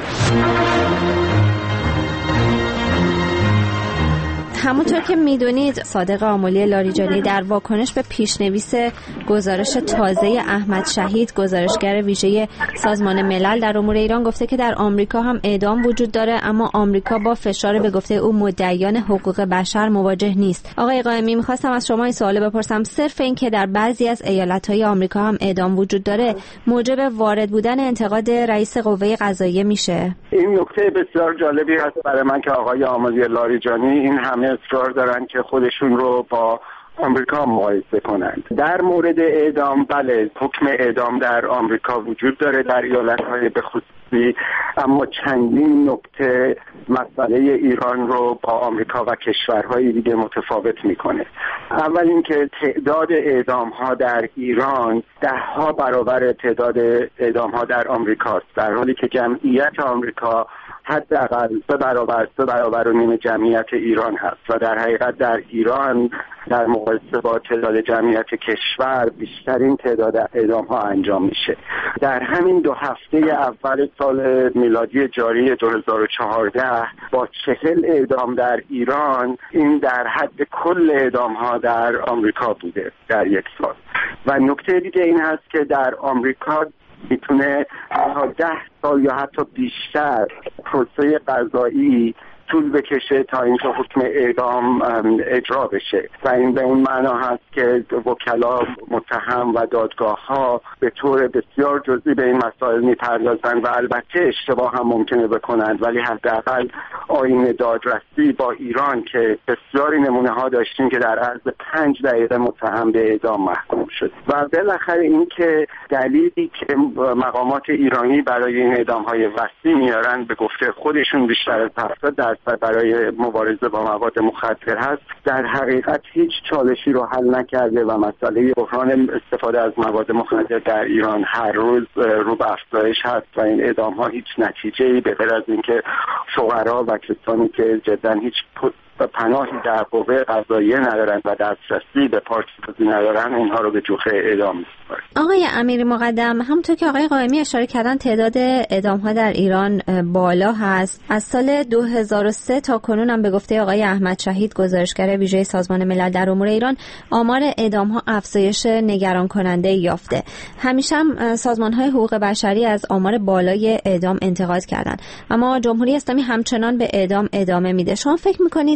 همونطور که میدونید صادق آملی لاریجانی در واکنش به پیشنویس گزارش تازه احمد شهید گزارشگر ویژه سازمان ملل در امور ایران گفته که در آمریکا هم اعدام وجود داره، اما آمریکا با فشار به گفته او مدعیان حقوق بشر مواجه نیست. آقای قائمی، میخواستم از شما این سوال بپرسم: صرف این که در بعضی از ایالت‌های آمریکا هم اعدام وجود داره موجب وارد بودن انتقاد رئیس قوه قضاییه میشه؟ این نکته بسیار جالبی هست برای من که آقای آملی لاریجانی این همه اصرار دارن که خودشون رو با آمریکا مقایسه کنند. در مورد اعدام، بله، حکم اعدام در آمریکا وجود داره در ایالت‌های بخصوصی، اما چندین نکته مسئله ایران رو با آمریکا و کشورهای دیگه متفاوت میکنه. اول اینکه تعداد اعدام‌ها در ایران ده ها برابر تعداد اعدام‌ها در آمریکاست، در حالی که جمعیت آمریکا حداقل سه برابر سه برابر و نیم جمعیت ایران هست و در حقیقت در ایران در مقایسه با تعداد جمعیت کشور بیشترین تعداد اعدام ها انجام میشه. در همین دو هفته اول سال میلادی جاری دو هزار و چهارده با چهل اعدام در ایران، این در حد کل اعدام ها در آمریکا بوده در یک سال. و نکته دیگه این هست که در آمریکا میتونه تا ده سال یا حتی بیشتر پروسه قضایی طول بکشه تا اینکه حکم اعدام اجرا بشه و این به این معنا هست که وکلا متهم و دادگاه ها به طور بسیار جزئی به این مسائل میپردازن و البته اشتباه هم ممکنه بکنند، ولی حداقل آیین دادرسی با ایران که بسیاری نمونه ها داشتیم که در عرض پنج دقیقه متهم به اعدام محکوم شد. و بالاخره این که دلیلی که مقامات ایرانی برای این اعدام های وسیع میارن به گفته خودشون بیشتر از هفتاد درصد برای مبارزه با مواد مخدر هست، در حقیقت هیچ چالشی رو حل نکرده و مسئله بحران استفاده از مواد مخدر در ایران هر روز رو به افزایش هست و این اعدام ها هیچ نتیجه‌ای به غیر از اینکه فقرا و کسانی که جدا هیچ پناهی در قوه قضاییه ندارن و دسترسی به پاسداران ندارن، اینها رو به جوخه اعدام می‌سپارن. آقای امیری مقدم، همونطور که آقای قائمی اشاره کردن تعداد اعدام‌ها در ایران بالا هست. از سال دو هزار و سه تا کنون هم به گفته آقای احمد شهید گزارشگر ویژه سازمان ملل در امور ایران آمار اعدام‌ها افزایش نگران کننده یافته. همیشه هم سازمان‌های حقوق بشری از آمار بالای اعدام انتقاد کردند، اما جمهوری اسلامی همچنان به اعدام ادامه میده. شما فکر می‌کنید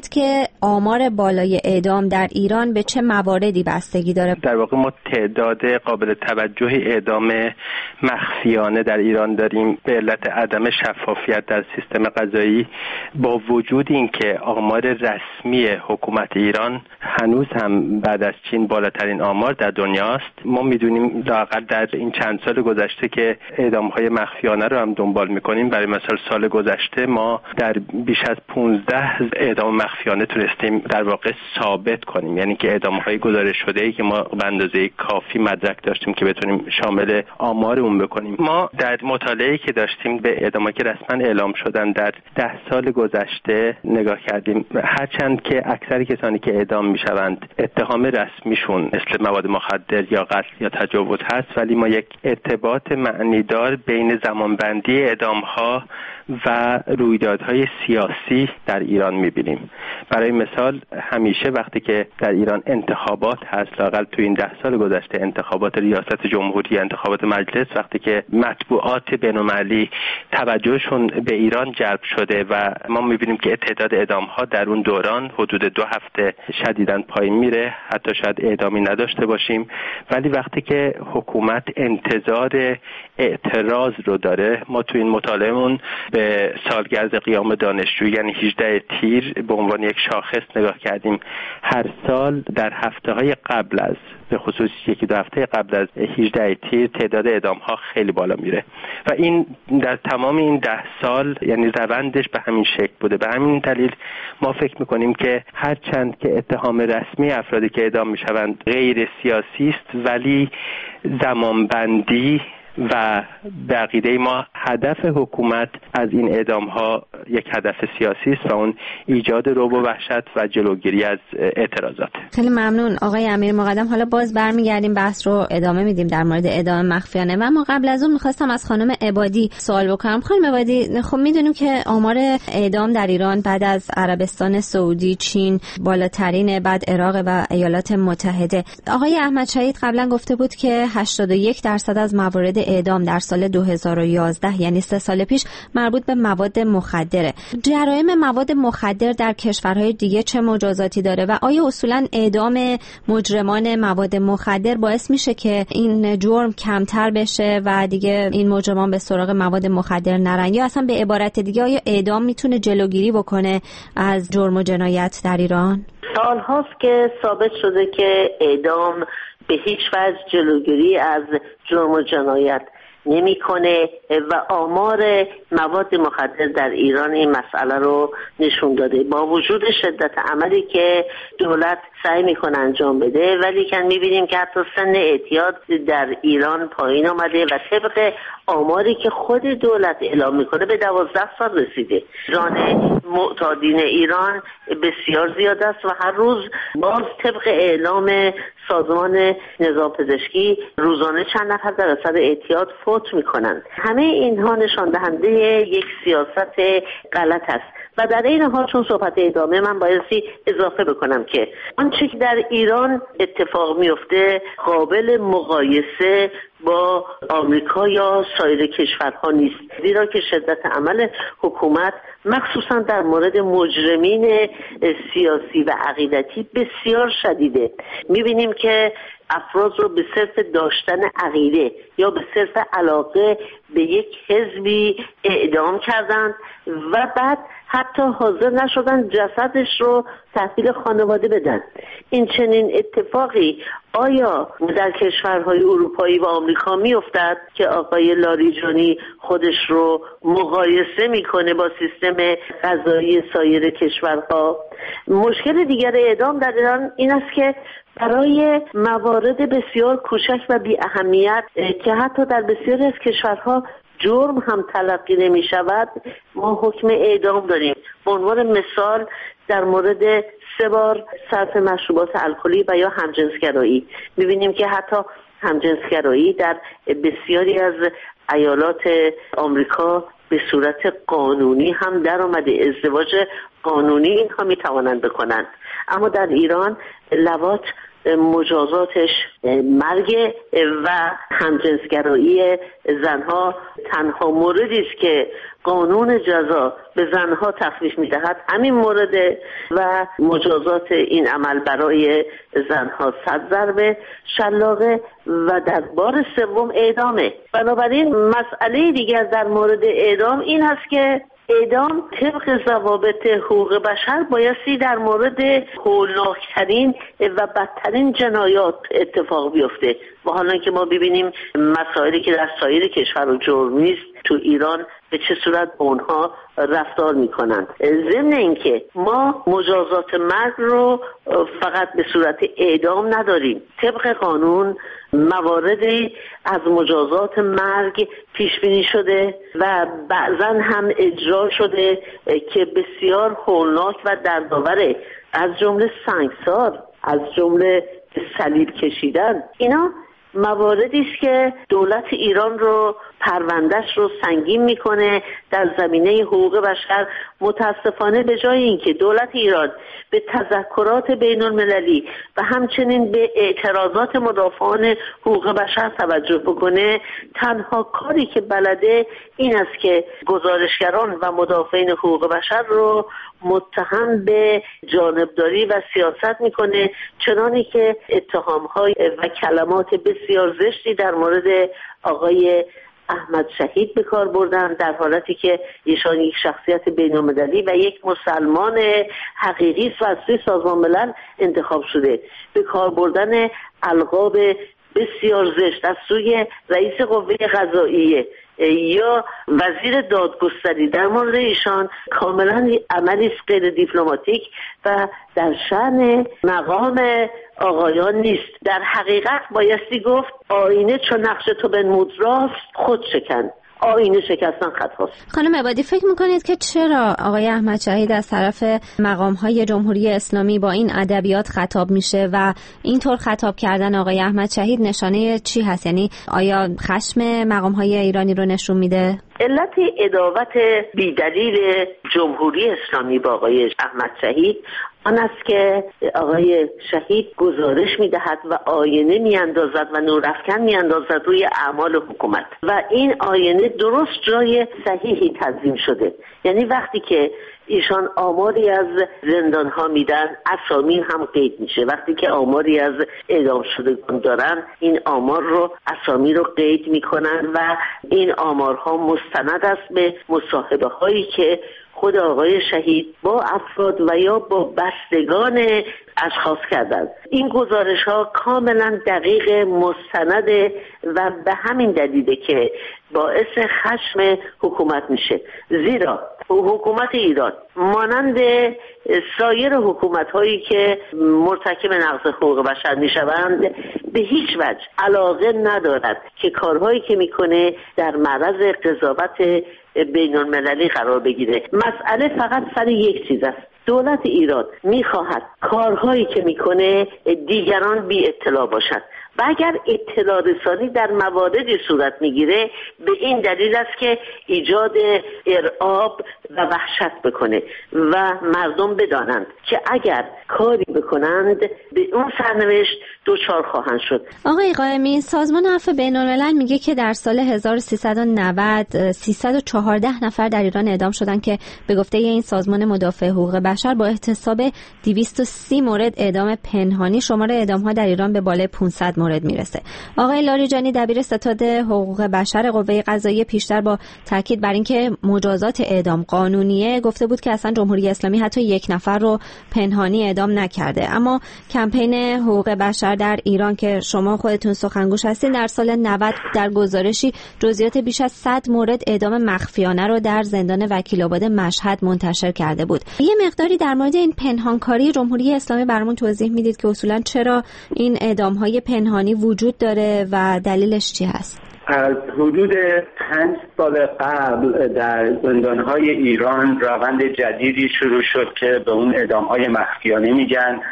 بود که آمار بالای اعدام در ایران به چه مواردی بستگی داره؟ در واقع ما تعداد قابل توجهی اعدام مخفیانه در ایران داریم به علت عدم شفافیت در سیستم قضایی. با وجود اینکه آمار رسمی حکومت ایران هنوز هم بعد از چین بالاترین آمار در دنیاست، ما میدونیم لااقل در این چند سال گذشته که اعدام‌های مخفیانه رو هم دنبال می‌کنیم، برای مثال سال گذشته ما در بیش از پانزده اعدام مخفیانه تونستیم در واقع ثابت کنیم، یعنی که اعدام‌های گزارش شده‌ای که ما به اندازه کافی مدرک داشتیم که بتونیم شامل آمار اون بکنیم. ما در مطالعه‌ای که داشتیم به اعدام‌هایی که رسما اعلام شدن در ده سال گذشته نگاه کردیم، هرچند که اکثر کسانی که اعدام میشوند اتهام رسمیشون مثل مواد مخدر یا قتل یا تجاوز هست، ولی ما یک ارتباط معنیدار بین زمانبندی اعدام‌ها و رویدادهای سیاسی در ایران می‌بینیم. برای مثال همیشه وقتی که در ایران انتخابات هست، لااقل تو این ده سال گذشته انتخابات ریاست جمهوری، انتخابات مجلس، وقتی که مطبوعات بین‌المللی توجهشون به ایران جلب شده و ما می‌بینیم که تعداد اعدام‌ها در اون دوران حدود دو هفته شدیداً پایین میره، حتی شاید اعدامی نداشته باشیم. ولی وقتی که حکومت انتظار اعتراض رو داره، ما تو این مطالعهمون به سالگرد قیام دانشجو یعنی هجده تیر به عنوان یک شاخص نگاه کردیم. هر سال در هفته‌های قبل از به خصوص یکی دو هفته قبل از هجده تیر تعداد اعدام‌ها خیلی بالا میره و این در تمام این ده سال یعنی روندش به همین شکل بوده. به همین دلیل ما فکر می‌کنیم که هرچند که اتهام رسمی افرادی که اعدام میشوند غیر سیاسی است، ولی زمانبندی و به عقیده ما هدف حکومت از این اعدام‌ها یک هدف سیاسی است و اون ایجاد رعب و وحشت و جلوگیری از اعتراضات. خیلی ممنون آقای امیر مقدم. حالا باز برمیگردیم بحث رو ادامه میدیم در مورد اعدام مخفیانه و اما قبل از اون می‌خواستم از خانم عبادی سوال بکنم. خانم عبادی، خب میدونیم که آمار اعدام در ایران بعد از عربستان سعودی، چین بالاترینه، بعد عراق و ایالات متحده. آقای احمد شهید قبلا گفته بود که هشتاد و یک درصد از موارد اعدام در سال دو هزار و یازده یعنی سه سال پیش مربوط به مواد مخدره. جرایم مواد مخدر در کشورهای دیگه چه مجازاتی داره و آیا اصولا اعدام مجرمان مواد مخدر باعث میشه که این جرم کمتر بشه و دیگه این مجرمان به سراغ مواد مخدر نرن، یا اصلا به عبارت دیگه آیا اعدام میتونه جلوگیری بکنه از جرم و جنایت در ایران؟ سال هاست که ثابت شده که اعدام به هیچ وجه جلوگیری از جرم و جنایت نمی‌کنه و آمار مواد مخدر در ایران این مسئله رو نشون داده. با وجود شدت عملی که دولت سعی میکنه انجام بده، ولی که میبینیم که حتی سن اعتیاد در ایران پایین آمده و طبق آماری که خود دولت اعلام میکنه به دوازده سال رسیده. ران معتادین ایران بسیار زیاد است و هر روز باز طبق اعلام سازمان نظام پزشکی روزانه چند نفر در اثر اعتیاد فوت میکنند. همه اینها نشان دهنده یک سیاست غلط است و در این حال چون صحبت ادامه من بایستی اضافه بکنم که آنچه که در ایران اتفاق میفته قابل مقایسه با آمریکا یا سایر کشورها نیست، زیرا که شدت عمل حکومت مخصوصا در مورد مجرمین سیاسی و عقیدتی بسیار شدیده. میبینیم که افراد رو به صرف داشتن عقیده یا به صرف علاقه به یک حزبی اعدام کردند و بعد حتی حاضر نشدن جسدش رو تحویل خانواده بدن. این چنین اتفاقی آیا در کشورهای اروپایی و آمریکا میافتد که آقای لاریجانی خودش رو مقایسه میکنه با سیستم قضایی سایر کشورها؟ مشکل دیگر اعدام در ایران این است که برای موارد بسیار کوچک و بی اهمیت که حتی در بسیاری از کشورها جرم هم تلقی نمی شود ما حکم اعدام داریم. به عنوان مثال در مورد سه بار صرف مشروبات الکلی و یا همجنسگرایی می‌بینیم که حتی همجنسگرایی در بسیاری از ایالات آمریکا به صورت قانونی هم در آمده، ازدواج قانونی اینها میتوانند بکنند، اما در ایران لواط مجازاتش مرگ و همجنسگرایی زنها تنها موردی است که قانون جزا به زنها تخفیف میدهد همین مورد و مجازات این عمل برای زنها صد ضربه شلاقه و در بار سوم اعدامه. بنابراین مسئله دیگر در مورد اعدام این است که اعدام طبق ضوابط حقوق بشر بایستی در مورد هولناکترین و بدترین جنایات اتفاق بیفته و حالا که ما ببینیم مسائلی که در سایر کشور و جرمی است تو ایران به چه صورت اونها رفتار میکنند. ضمن اینکه ما مجازات مرگ رو فقط به صورت اعدام نداریم، طبق قانون مواردی از مجازات مرگ پیش بینی شده و بعضا هم اجرا شده که بسیار هولناک و دردآوره، از جمله سنگسار، از جمله صلیب کشیدن. اینا مواردی است که دولت ایران رو پروندهش رو سنگین میکنه در زمینه حقوق بشر. متاسفانه به جای اینکه دولت ایران به تذکرات بین المللی و همچنین به اعتراضات مدافعان حقوق بشر توجه بکنه، تنها کاری که بلده این است که گزارشگران و مدافعین حقوق بشر رو متهم به جانبداری و سیاست میکنه، چنانی که اتهام‌های و کلمات بسیار زشتی در مورد آقای احمد شهید به کار بردن، در حالتی که ایشان یک شخصیت بین‌المللی و یک مسلمان حقیقی است و از سوی سازمان ملل انتخاب شده. به کار بردن القاب بسیار زشت از سوی رئیس قوه قضاییه یا وزیر دادگستری در مورد ایشان کاملا عملی غیر دیپلماتیک و در شأن مقام آقایان نیست. در حقیقت بایستی گفت آینه چون نقش تو بنمود راست خود شکن، آینه شکستن خطاست. خانم عبادی، فکر میکنید که چرا آقای احمد شهید از طرف مقام‌های جمهوری اسلامی با این ادبیات خطاب میشه و اینطور خطاب کردن آقای احمد شهید نشانه چی هست؟ یعنی آیا خشم مقام‌های ایرانی رو نشون میده؟ علت عداوت بی‌دلیل جمهوری اسلامی با آقای احمد شهید آن است که آقای شهید گزارش میدهد و آینه میاندازد و نورافکن میاندازد روی اعمال حکومت و این آینه درست جای صحیحی تنظیم شده. یعنی وقتی که ایشان آماری از زندان ها میدن اسامی هم قید میشه، وقتی که آماری از اعدام شدگان دارن این آمار رو اسامی رو قید میکنن و این آمارها مستند است به مصاحبه هایی که خود آقای شهید با افراد و یا با بستگان اشخاص کردند. این گزارش ها کاملا دقیق مستنده و به همین دلیله که باعث خشم حکومت میشه، زیرا حکومت ایران مانند سایر حکومت هایی که مرتکب نقض حقوق بشر میشوند به هیچ وجه علاقه ندارد که کارهایی که میکنه در معرض قضاوت بین المللی قرار بگیره. مسئله فقط سر یک چیز است، دولت ایران میخواهد کارهایی که میکنه دیگران بی اطلاع باشند و اگر اطلاع رسانی در مواردی صورت میگیره به این دلیل است که ایجاد ارعاب و وحشت بکنه و مردم بدانند که اگر کاری بکنند به اون سرنوشت دوچار خواهند شد. آقای قائمی، سازمان عفو بین‌الملل میگه که در سال هزار و سیصد و نود سیصد و چهارده نفر در ایران اعدام شدن که به گفته این سازمان مدافع حقوق بشر با احتساب دویست و سی مورد اعدام پنهانی شمار اعدام‌ها در ایران به بالای پانصد مورد میرسه. آقای لاریجانی دبیر ستاد حقوق بشر قوه قضاییه پیشتر با تاکید بر اینکه مجازات اعدام قانونیه گفته بود که اصلا جمهوری اسلامی حتی یک نفر رو پنهانی اعدام نکرده. اما کمپین حقوق بشر در ایران که شما خودتون سخنگوش هستین در سال نود در گزارشی جزئیات بیش از صد مورد اعدام مخفیانه رو در زندان وکیل‌آباد مشهد منتشر کرده بود. یه مقداری در مورد این پنهانکاری جمهوری اسلامی برامون توضیح میدید که اصولاً چرا این اعدام‌های پنهانی وجود داره و دلیلش چی هست؟ از حدود پنج سال قبل در زندان‌های ایران روند جدیدی شروع شد که به اون اعدام‌های مخفیانه میگن.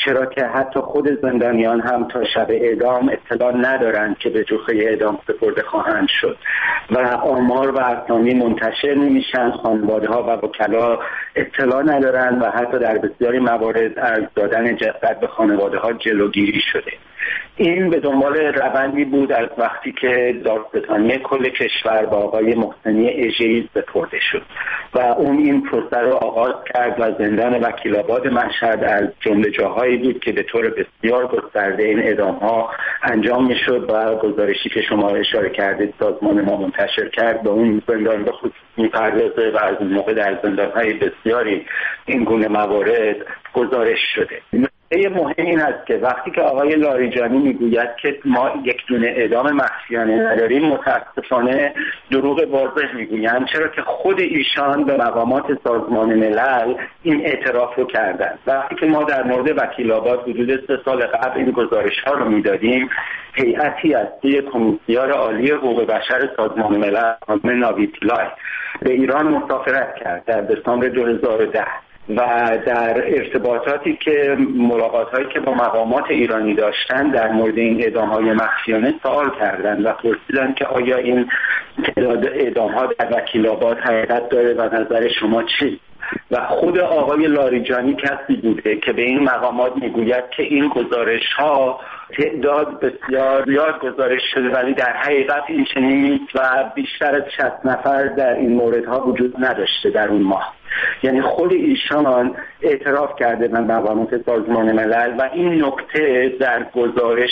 چرا که حتی خود زندانیان هم تا شب اعدام اطلاع ندارند که به جوخه اعدام سپرده خواهند شد و آمار و اسامی منتشر نمیشن، خانواده ها و وکلا اطلاع ندارند و حتی در بسیاری موارد از دادن جسد به خانواده ها جلوگیری شده. این به دنبال روندی بود از وقتی که دادستانی کل کشور با آقای محسنی اژه‌ای سپرده شد و اون این پروسه رو آغاز کرد و زندان وکیل‌آباد مشهد از جمله جاهایی بود که به طور بسیار گسترده این اعدام‌ها انجام می‌شد و گزارشی که شما اشاره کردید سازمان ما منتشر کرد به اون زندان به خصوص می‌پردازه و از اون موقع در زندان‌های بسیاری این گونه موارد گزارش شده. یه مهم این است که وقتی که آقای لاریجانی میگوید که ما یک دونه اعدام مخفیانه نداریم، متاسفانه دروغ واضح میگویند، چرا که خود ایشان به مقامات سازمان ملل این اعتراف رو کردند. وقتی که ما در مورد وکیل‌آباد حدود سه سال قبل این گزارش ها رو میدادیم، هیئتی از سوی کمیسیار عالی حقوق بشر سازمان ملل خانم ناویتلای به ایران مسافرت کرد در دسامبر دو هزار و ده و در ارتباطاتی که ملاقات‌هایی که با مقامات ایرانی داشتن در مورد این اعدام‌های مخفیانه سوال کردند و پرسیدند که آیا این تعداد اعدام‌ها در وکیل‌آباد حقیقت داره و نظر شما چیست؟ و خود آقای لاریجانی کسی بوده که به این مقامات میگوید که این گزارش‌ها تعداد بسیار زیاد گزارش شده ولی در حقیقت این چنین نیست و بیشتر از شصت نفر در این موردها وجود نداشته در اون ماه. یعنی خود ایشان اعتراف کرده به مقامات سازمان ملل و این نکته در گزارش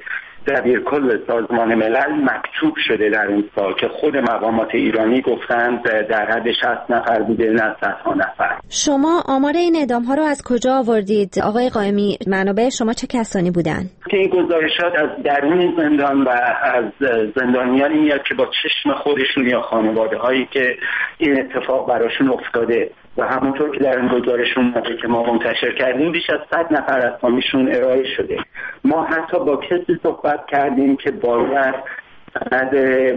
دبیرکل سازمان ملل مکتوب شده در این سال که خود مقامات ایرانی گفتند در حد شصت نفر بوده، نه صدها نفر. شما آمار این اعدام ها رو از کجا آوردید آقای قائمی؟ منابع شما چه کسانی بودن؟ که این گزارشات از درون زندان و از زندانیانی میاد که با چشم خودشون یا خانواده هایی که این اتفاق براشون افتاده و همونطور که در این گزارشون که ما منتشر کردیم بیش از صد نفر از اسامیشون ارائه شده. ما حتی با کسی صحبت کردیم که باید سند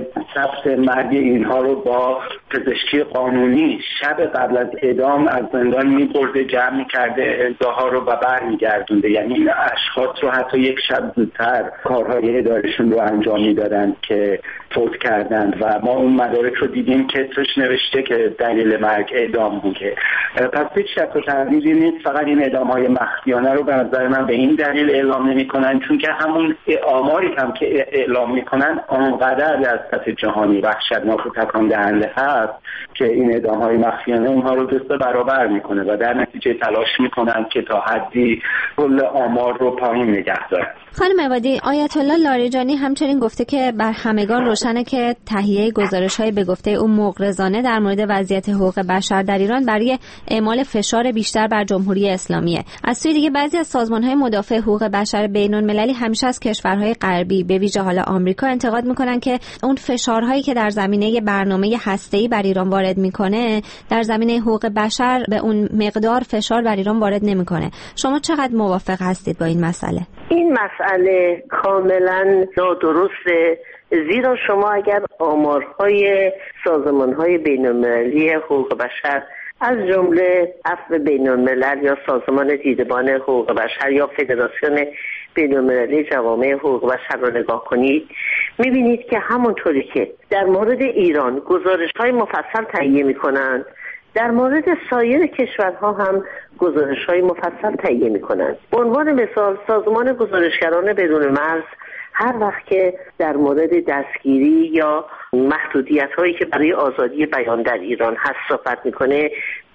ثبت مرگ اینها رو با پزشکی قانونی شب قبل از اعدام از زندان می‌برده، جمع می‌کرده امضاها رو و برمیگردونده. یعنی این اشخاص رو حتی یک شب زودتر کارهای ادارشون رو انجام میدادن که فوت کردند و ما اون مدارک رو دیدیم که توش نوشته که دلیل مرگ اعدام بوده. پس هیچ شک و تردیدی نیست، فقط این اعدام‌های مخفیانه رو به نظر من به این دلیل اعلام نمی‌کنن چون که همون آماری هم که اعلام می‌کنن اونقدر در سطح جهانی وحشتناک و تکان دهنده هست که این اعدام‌های مخفیانه اونها رو دو سه برابر میکنه و در نتیجه تلاش میکنن که تا حدی کل آمار رو پایین نگه دارن. خانم عوادی، آیت الله لاریجانی همچنین گفته که بر همگان روشنه که تهیه گزارش‌های به گفته او مغرضانه در مورد وضعیت حقوق بشر در ایران برای اعمال فشار بیشتر بر جمهوری اسلامیه. از سوی دیگه بعضی از سازمان‌های مدافع حقوق بشر بین‌المللی همیشه از کشورهای غربی به ویژه حالا آمریکا انتقاد میکنن که اون فشارهایی که در زمینه برنامه هسته‌ای بر ایران وارد میکنه در زمینه حقوق بشر به اون مقدار فشار بر ایران وارد نمیکنه. شما چقدر موافق هستید با این مسئله؟ این مسئله کاملا نادرسته، زیرا شما اگر آمارهای سازمانهای بین‌المللی حقوق بشر از جمله عفو بین‌الملل یا سازمان دیدبان حقوق بشر یا فدراسیون بین‌المللی جوامع حقوق بشر رو نگاه کنید، می‌بینید که همونطوری که در مورد ایران گزارش‌های مفصل تهیه می‌کنند، در مورد سایر کشورها هم گزارش‌های مفصل تهیه می‌کنند. به عنوان مثال سازمان گزارشگران بدون مرز هر وقت که در مورد دستگیری یا محدودیت‌هایی که برای آزادی بیان در ایران هست صحبت می‌کنه،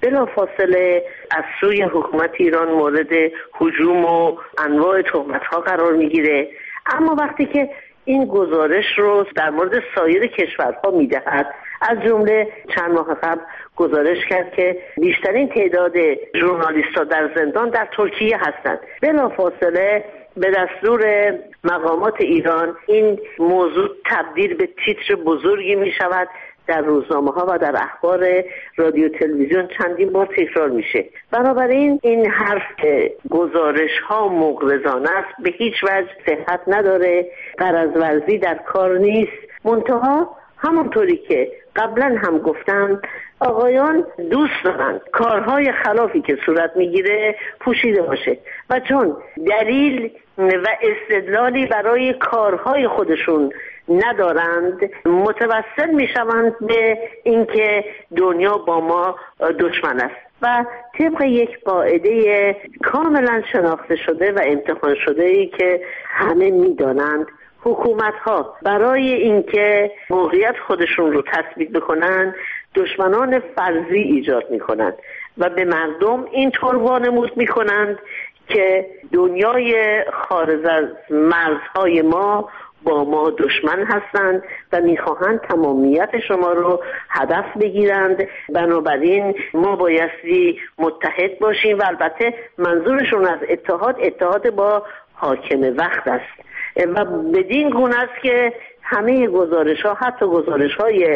بلافاصله از سوی حکومت ایران مورد هجوم و انواع تهمت‌ها قرار می‌گیره. اما وقتی که این گزارش رو در مورد سایر کشورها میدهد، از جمله چند ماه قبل گزارش کرد که بیشترین تعداد ژورنالیست‌ها در زندان در ترکیه هستند، بلافاصله به دستور مقامات ایران این موضوع تبدیل به تیتر بزرگی می شود، در روزنامه ها و در اخبار رادیو تلویزیون چندین بار تکرار میشه. بنابراین این حرف که گزارش ها مغرضانه است به هیچ وجه صحت نداره، غرض ورزی در کار نیست. منتها همونطوری که قبلا هم گفتم آقایان دوست دارن کارهای خلافی که صورت میگیره پوشیده باشه و چون دلیل و استدلالی برای کارهای خودشون ندارند متوسل میشوند به اینکه دنیا با ما دشمن است و طبق یک قاعده کاملا شناخته شده و امتحان شده ای که همه میدانند حکومت ها برای اینکه موقعیت خودشون رو تثبیت بکنن دشمنان فرضی ایجاد میکنند و به مردم اینطور وانمود میکنند که دنیای خارج از مرزهای ما با ما دشمن هستند و میخواهند تمامیت شما رو هدف بگیرند، بنابراین ما بایستی متحد باشیم و البته منظورشون از اتحاد اتحاد با حاکم وقت است و بدین گونه است که همه گزارش ها حتی گزارش های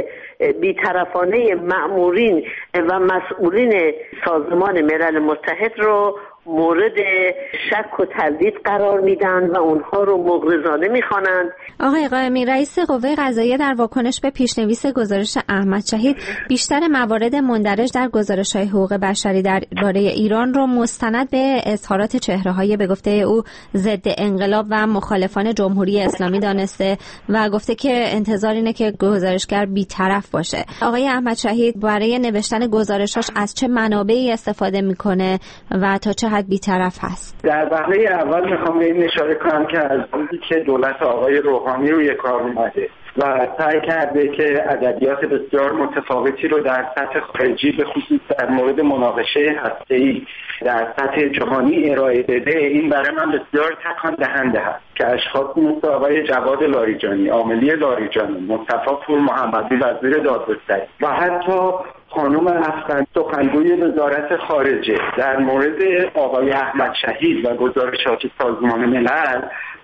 بیطرفانه مأمورین و مسئولین سازمان ملل متحد رو مورد شک و تردید قرار میدن و اونها رو مغرضانه میخوانند. آقای قائمی، رئیس قوه قضاییه در واکنش به پیشنویس گزارش احمد شهید بیشتر موارد مندرج در گزارش‌های حقوق بشری درباره ایران رو مستند به اظهارات چهره‌های به گفته او ضد انقلاب و مخالفان جمهوری اسلامی دانسته و گفته که انتظار اینه که گزارشگر بی‌طرف باشه. آقای احمد شهید برای نوشتن گزارشاش از چه منابعی استفاده میکنه و تا چه حد بی‌طرف هست؟ در وهله اول میخوام به این اشاره کنم که از روزی که دولت آقای روحانی روی کار اومده و سعی کرده که ادبیات بسیار متفاوتی رو در سطح خارجی به خصوص در مورد مناقشه هسته‌ای در سطح جهانی ارائه بده، این برای من بسیار تکان دهنده هست که اشخاص مثل آقای جواد لاریجانی، عاملی لاریجانی، مصطفی پور محمدی وزیر دادگستری و حتی خانم افغان سخنگوی وزارت خارجه در مورد آقای احمد شهید و گزارشات سازمان ملل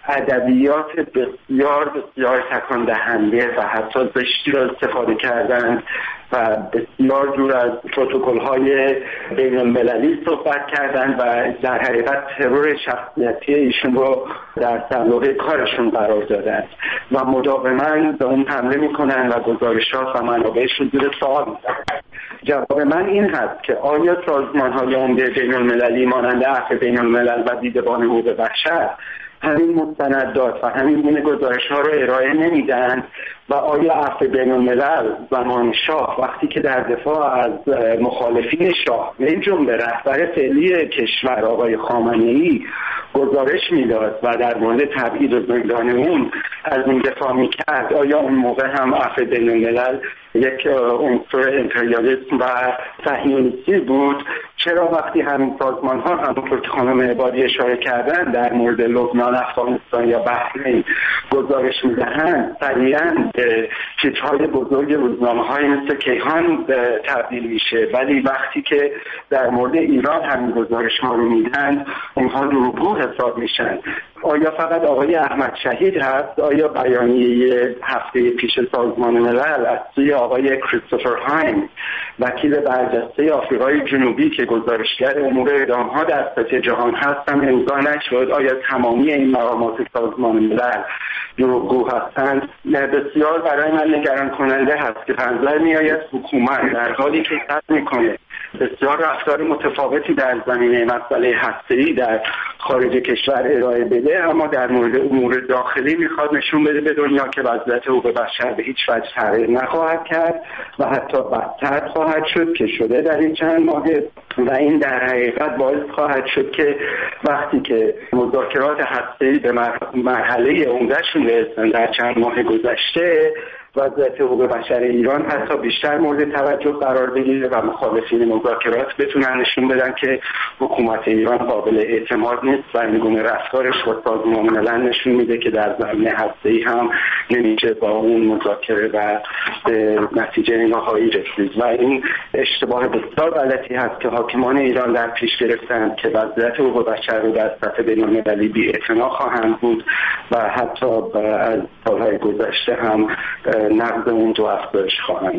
ادبیات بسیار بسیار تکان دهنده و حتی زشتی را استفاده کردند و بسیار جور از پروتکل‌های بین المللی صحبت کردند و در حقیقت ترور شخصیتی ایشون رو در صندوق کارشون قرار دادند و مداوما به اون حمله میکنن و گزارشات و منابعشون زیر سوال می‌برند. جواب من این هست که آیا سازمان‌های عمده بین المللی مانند عفو بین الملل و دیدبان حقوق بشر همین مستندات و همین گونه گزارش‌ها رو ارائه نمیدن و آیا عفو بین الملل زمان شاه وقتی که در دفاع از مخالفین شاه این جمله رهبر فعلی کشور آقای خامنه‌ای گزارش میداد و در مورد تبعید و زندان اون از این دفاع میکرد، آیا اون موقع هم عفو بین الملل یک عنصر امپریالیسم و صهیونیستی بود؟ چرا وقتی همین سازمان ها همونطور که خانم عبادی اشاره کردن در مورد لبنان، افغانستان یا بحرین گزارش میدهند سریعا به چیزهای بزرگ روزنامه های مثل کیهان تبدیل میشه، ولی وقتی که در مورد ایران همین گزارش ها رو میدن اونها دروغگو حساب میشن؟ آیا فقط آقای احمد شهید هست؟ آیا بیانیه هفته پیش سازمان ملل از سوی آقای کریستوفر هاین وکیل برجسته آفریقای جنوبی که گزارشگر امور اعدام‌ها در سطح جهان هستن امضا نشد؟ آیا تمامی این مقامات سازمان ملل دروغگو هستند؟ بسیار برای من نگران کننده هست که به نظر میآید حکومت در حالی که سعی میکنه بسیار رفتار متفاوتی در زمینه مسئله هسته‌ای در خارج کشور ارائه بده، اما در مورد امور داخلی میخواد نشون بده به دنیا که وضعیت حقوق بشر به هیچ وجه تغییر نخواهد کرد و حتی بدتر خواهد شد که شده در این چند ماه و این در حقیقت باعث خواهد شد که وقتی که مذاکرات هسته‌ای به مرحله عمده‌شون رسیدن در چند ماه گذشته وضعیت حقوق بشر ایران حتی بیشتر مورد توجه قرار بگیره و مخالفین مذاکرات بتونن نشون بدن که حکومت ایران قابل اعتماد نیست و این گونه رفتارش با سازمان ملل نشون میده که در زمینه هسته‌ای هم نمیشه با اون مذاکره و به نتیجه نهایی رسید و این اشتباه بسیار غلطی هست که حاکمان ایران در پیش گرفتن که وضعیت حقوق بشر رو در سطح بین‌المللی بی‌اعتنا خواهند بود و حتی از سالهای گذشته هم نقض اون دو افزایش خواهند داد.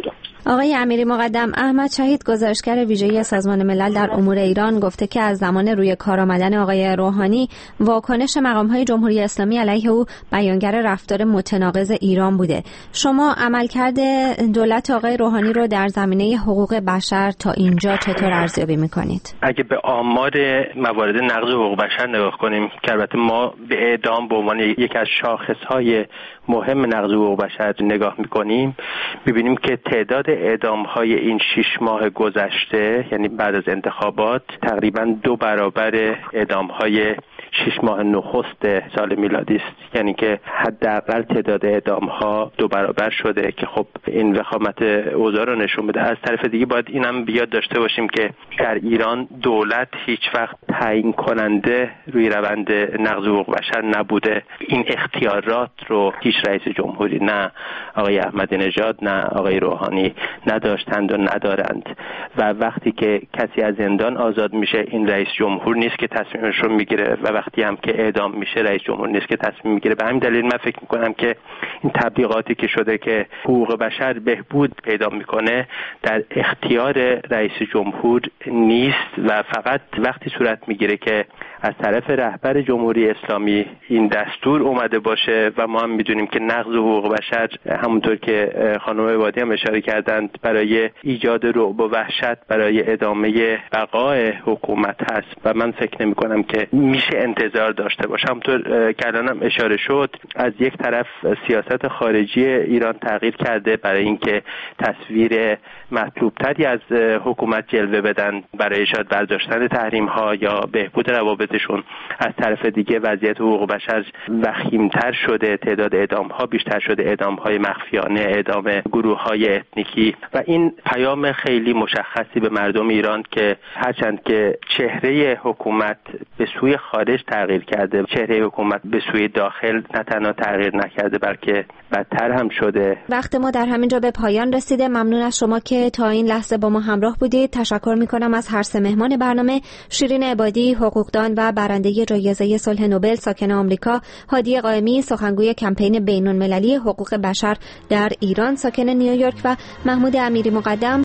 آقای امیری مقدم، احمد شهید گزارشگر ویژه سازمان ملل در امور ایران گفته که از زمان روی کار آمدن آقای روحانی واکنش مقام‌های جمهوری اسلامی علیه او بیانگر رفتار متناقض ایران بوده. شما عملکرد دولت آقای روحانی رو در زمینه حقوق بشر تا اینجا چطور ارزیابی می‌کنید؟ اگه به آمار موارد نقض حقوق بشر نگاه کنیم که البته ما به اعدام به عنوان یک از شاخص‌های مهم نقض حقوق بشر نگاه می‌کنیم، می‌بینیم که تعداد اعدام‌های این شش ماه گذشته، یعنی بعد از انتخابات، تقریباً دو برابر اعدام‌های شش ماه نخست سال میلادی است. یعنی که حداقل تعداد اعدام‌ها دو برابر شده که خب این وخامت اوضاع رو نشون بده. از طرف دیگه باید اینم بیاد داشته باشیم که در ایران دولت هیچ وقت تعیین کننده روی روند نقض حقوق بشر نبوده. این اختیارات رو هیچ رئیس جمهوری، نه آقای احمدی نژاد نه آقای روحانی نداشتند و ندارند. و وقتی که کسی از زندان آزاد میشه، این رئیس جمهور نیست که تصمیمش رو میگیره و وقتی هم که اعدام میشه رئیس جمهور نیست که تصمیم میگیره. به همین دلیل من فکر میکنم که این تبلیغاتی که شده که حقوق بشر بهبود پیدا میکنه در اختیار رئیس جمهور نیست و فقط وقتی صورت میگیره که از طرف رهبر جمهوری اسلامی این دستور اومده باشه. و ما هم میدونیم که نقض حقوق بشر همونطور که خانم عبادی هم اشاره کردند برای ایجاد رعب و وحشت برای ادامه بقای حکومت هست و من فکر نمی کنم که میشه انتظار داشته باشه. همونطور که الان هم اشاره شد، از یک طرف سیاست خارجی ایران تغییر کرده برای اینکه تصویر مطلوب تری از حکومت جلوه بدن برای شاید برداشتن تحریم ها یا بهبود روابطشون. از طرف دیگه وضعیت حقوق بشر وخیمتر شده، تعداد اعدام ها بیشتر شده، اعدام های مخفیانه، اعدام گروه های اتنیکی و این پیام خیلی مشخصی به مردم ایران که هرچند که چهره حکومت به سوی خارج تغییر کرده، چهره حکومت به سوی داخل نه تنها تغییر نکرده بلکه بدتر هم شده. وقت ما در همین جا به پایان رسیده. ممنون از شما که تا این لحظه با ما همراه بودید. تشکر می‌کنم از هر سه مهمان برنامه: شیرین عبادی، حقوقدان و برنده جایزه صلح نوبل ساکن آمریکا، هادی قائمی، سخنگوی کمپین بین‌المللی حقوق بشر در ایران ساکن نیویورک و محمود امیری مقدم،